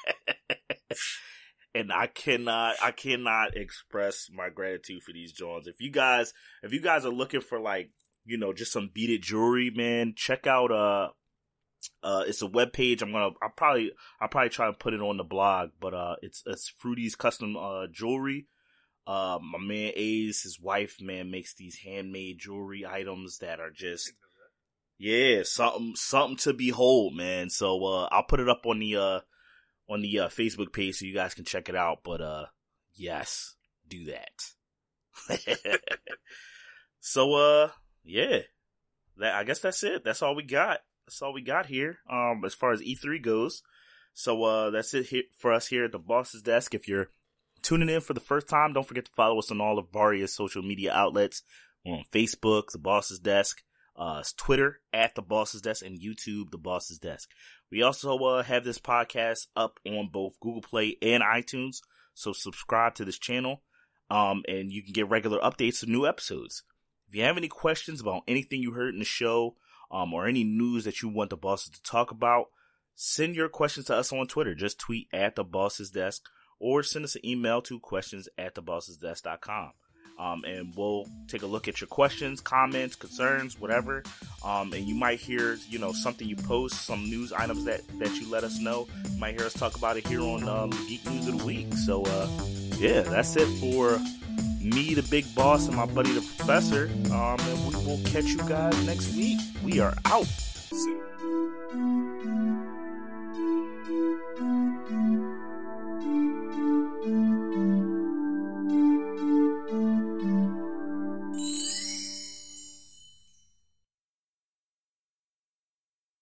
And I cannot express my gratitude for these Jones. If you guys are looking for, like, you know, just some beaded jewelry, man, check out it's a webpage. I'll probably try to put it on the blog, but it's Fruity's Custom Jewelry. My man Ace, his wife, man, makes these handmade jewelry items that are just, yeah, something to behold, man. So I'll put it up on the Facebook page so you guys can check it out. But yes, do that. So yeah, I guess that's it. That's all we got. That's all we got here. As far as E3 goes. So that's it here for us here at the Boss's Desk. If you're tuning in for the first time, don't forget to follow us on all of various social media outlets. We're on Facebook, The Boss's Desk, Twitter at The Boss's Desk, and YouTube, The Boss's Desk. We also have this podcast up on both Google Play and iTunes, so subscribe to this channel, and you can get regular updates of new episodes. If you have any questions about anything you heard in the show, or any news that you want the bosses to talk about, send your questions to us on Twitter. Just tweet at The Boss's Desk, or send us an email to questions@thebossesdesk.com. And we'll take a look at your questions, comments, concerns, whatever. And you might hear, you know, something you post, some news items that you let us know. You might hear us talk about it here on Geek News of the Week. So, yeah, that's it for me, the Big Boss, and my buddy, the Professor. And we will catch you guys next week. We are out.
See you.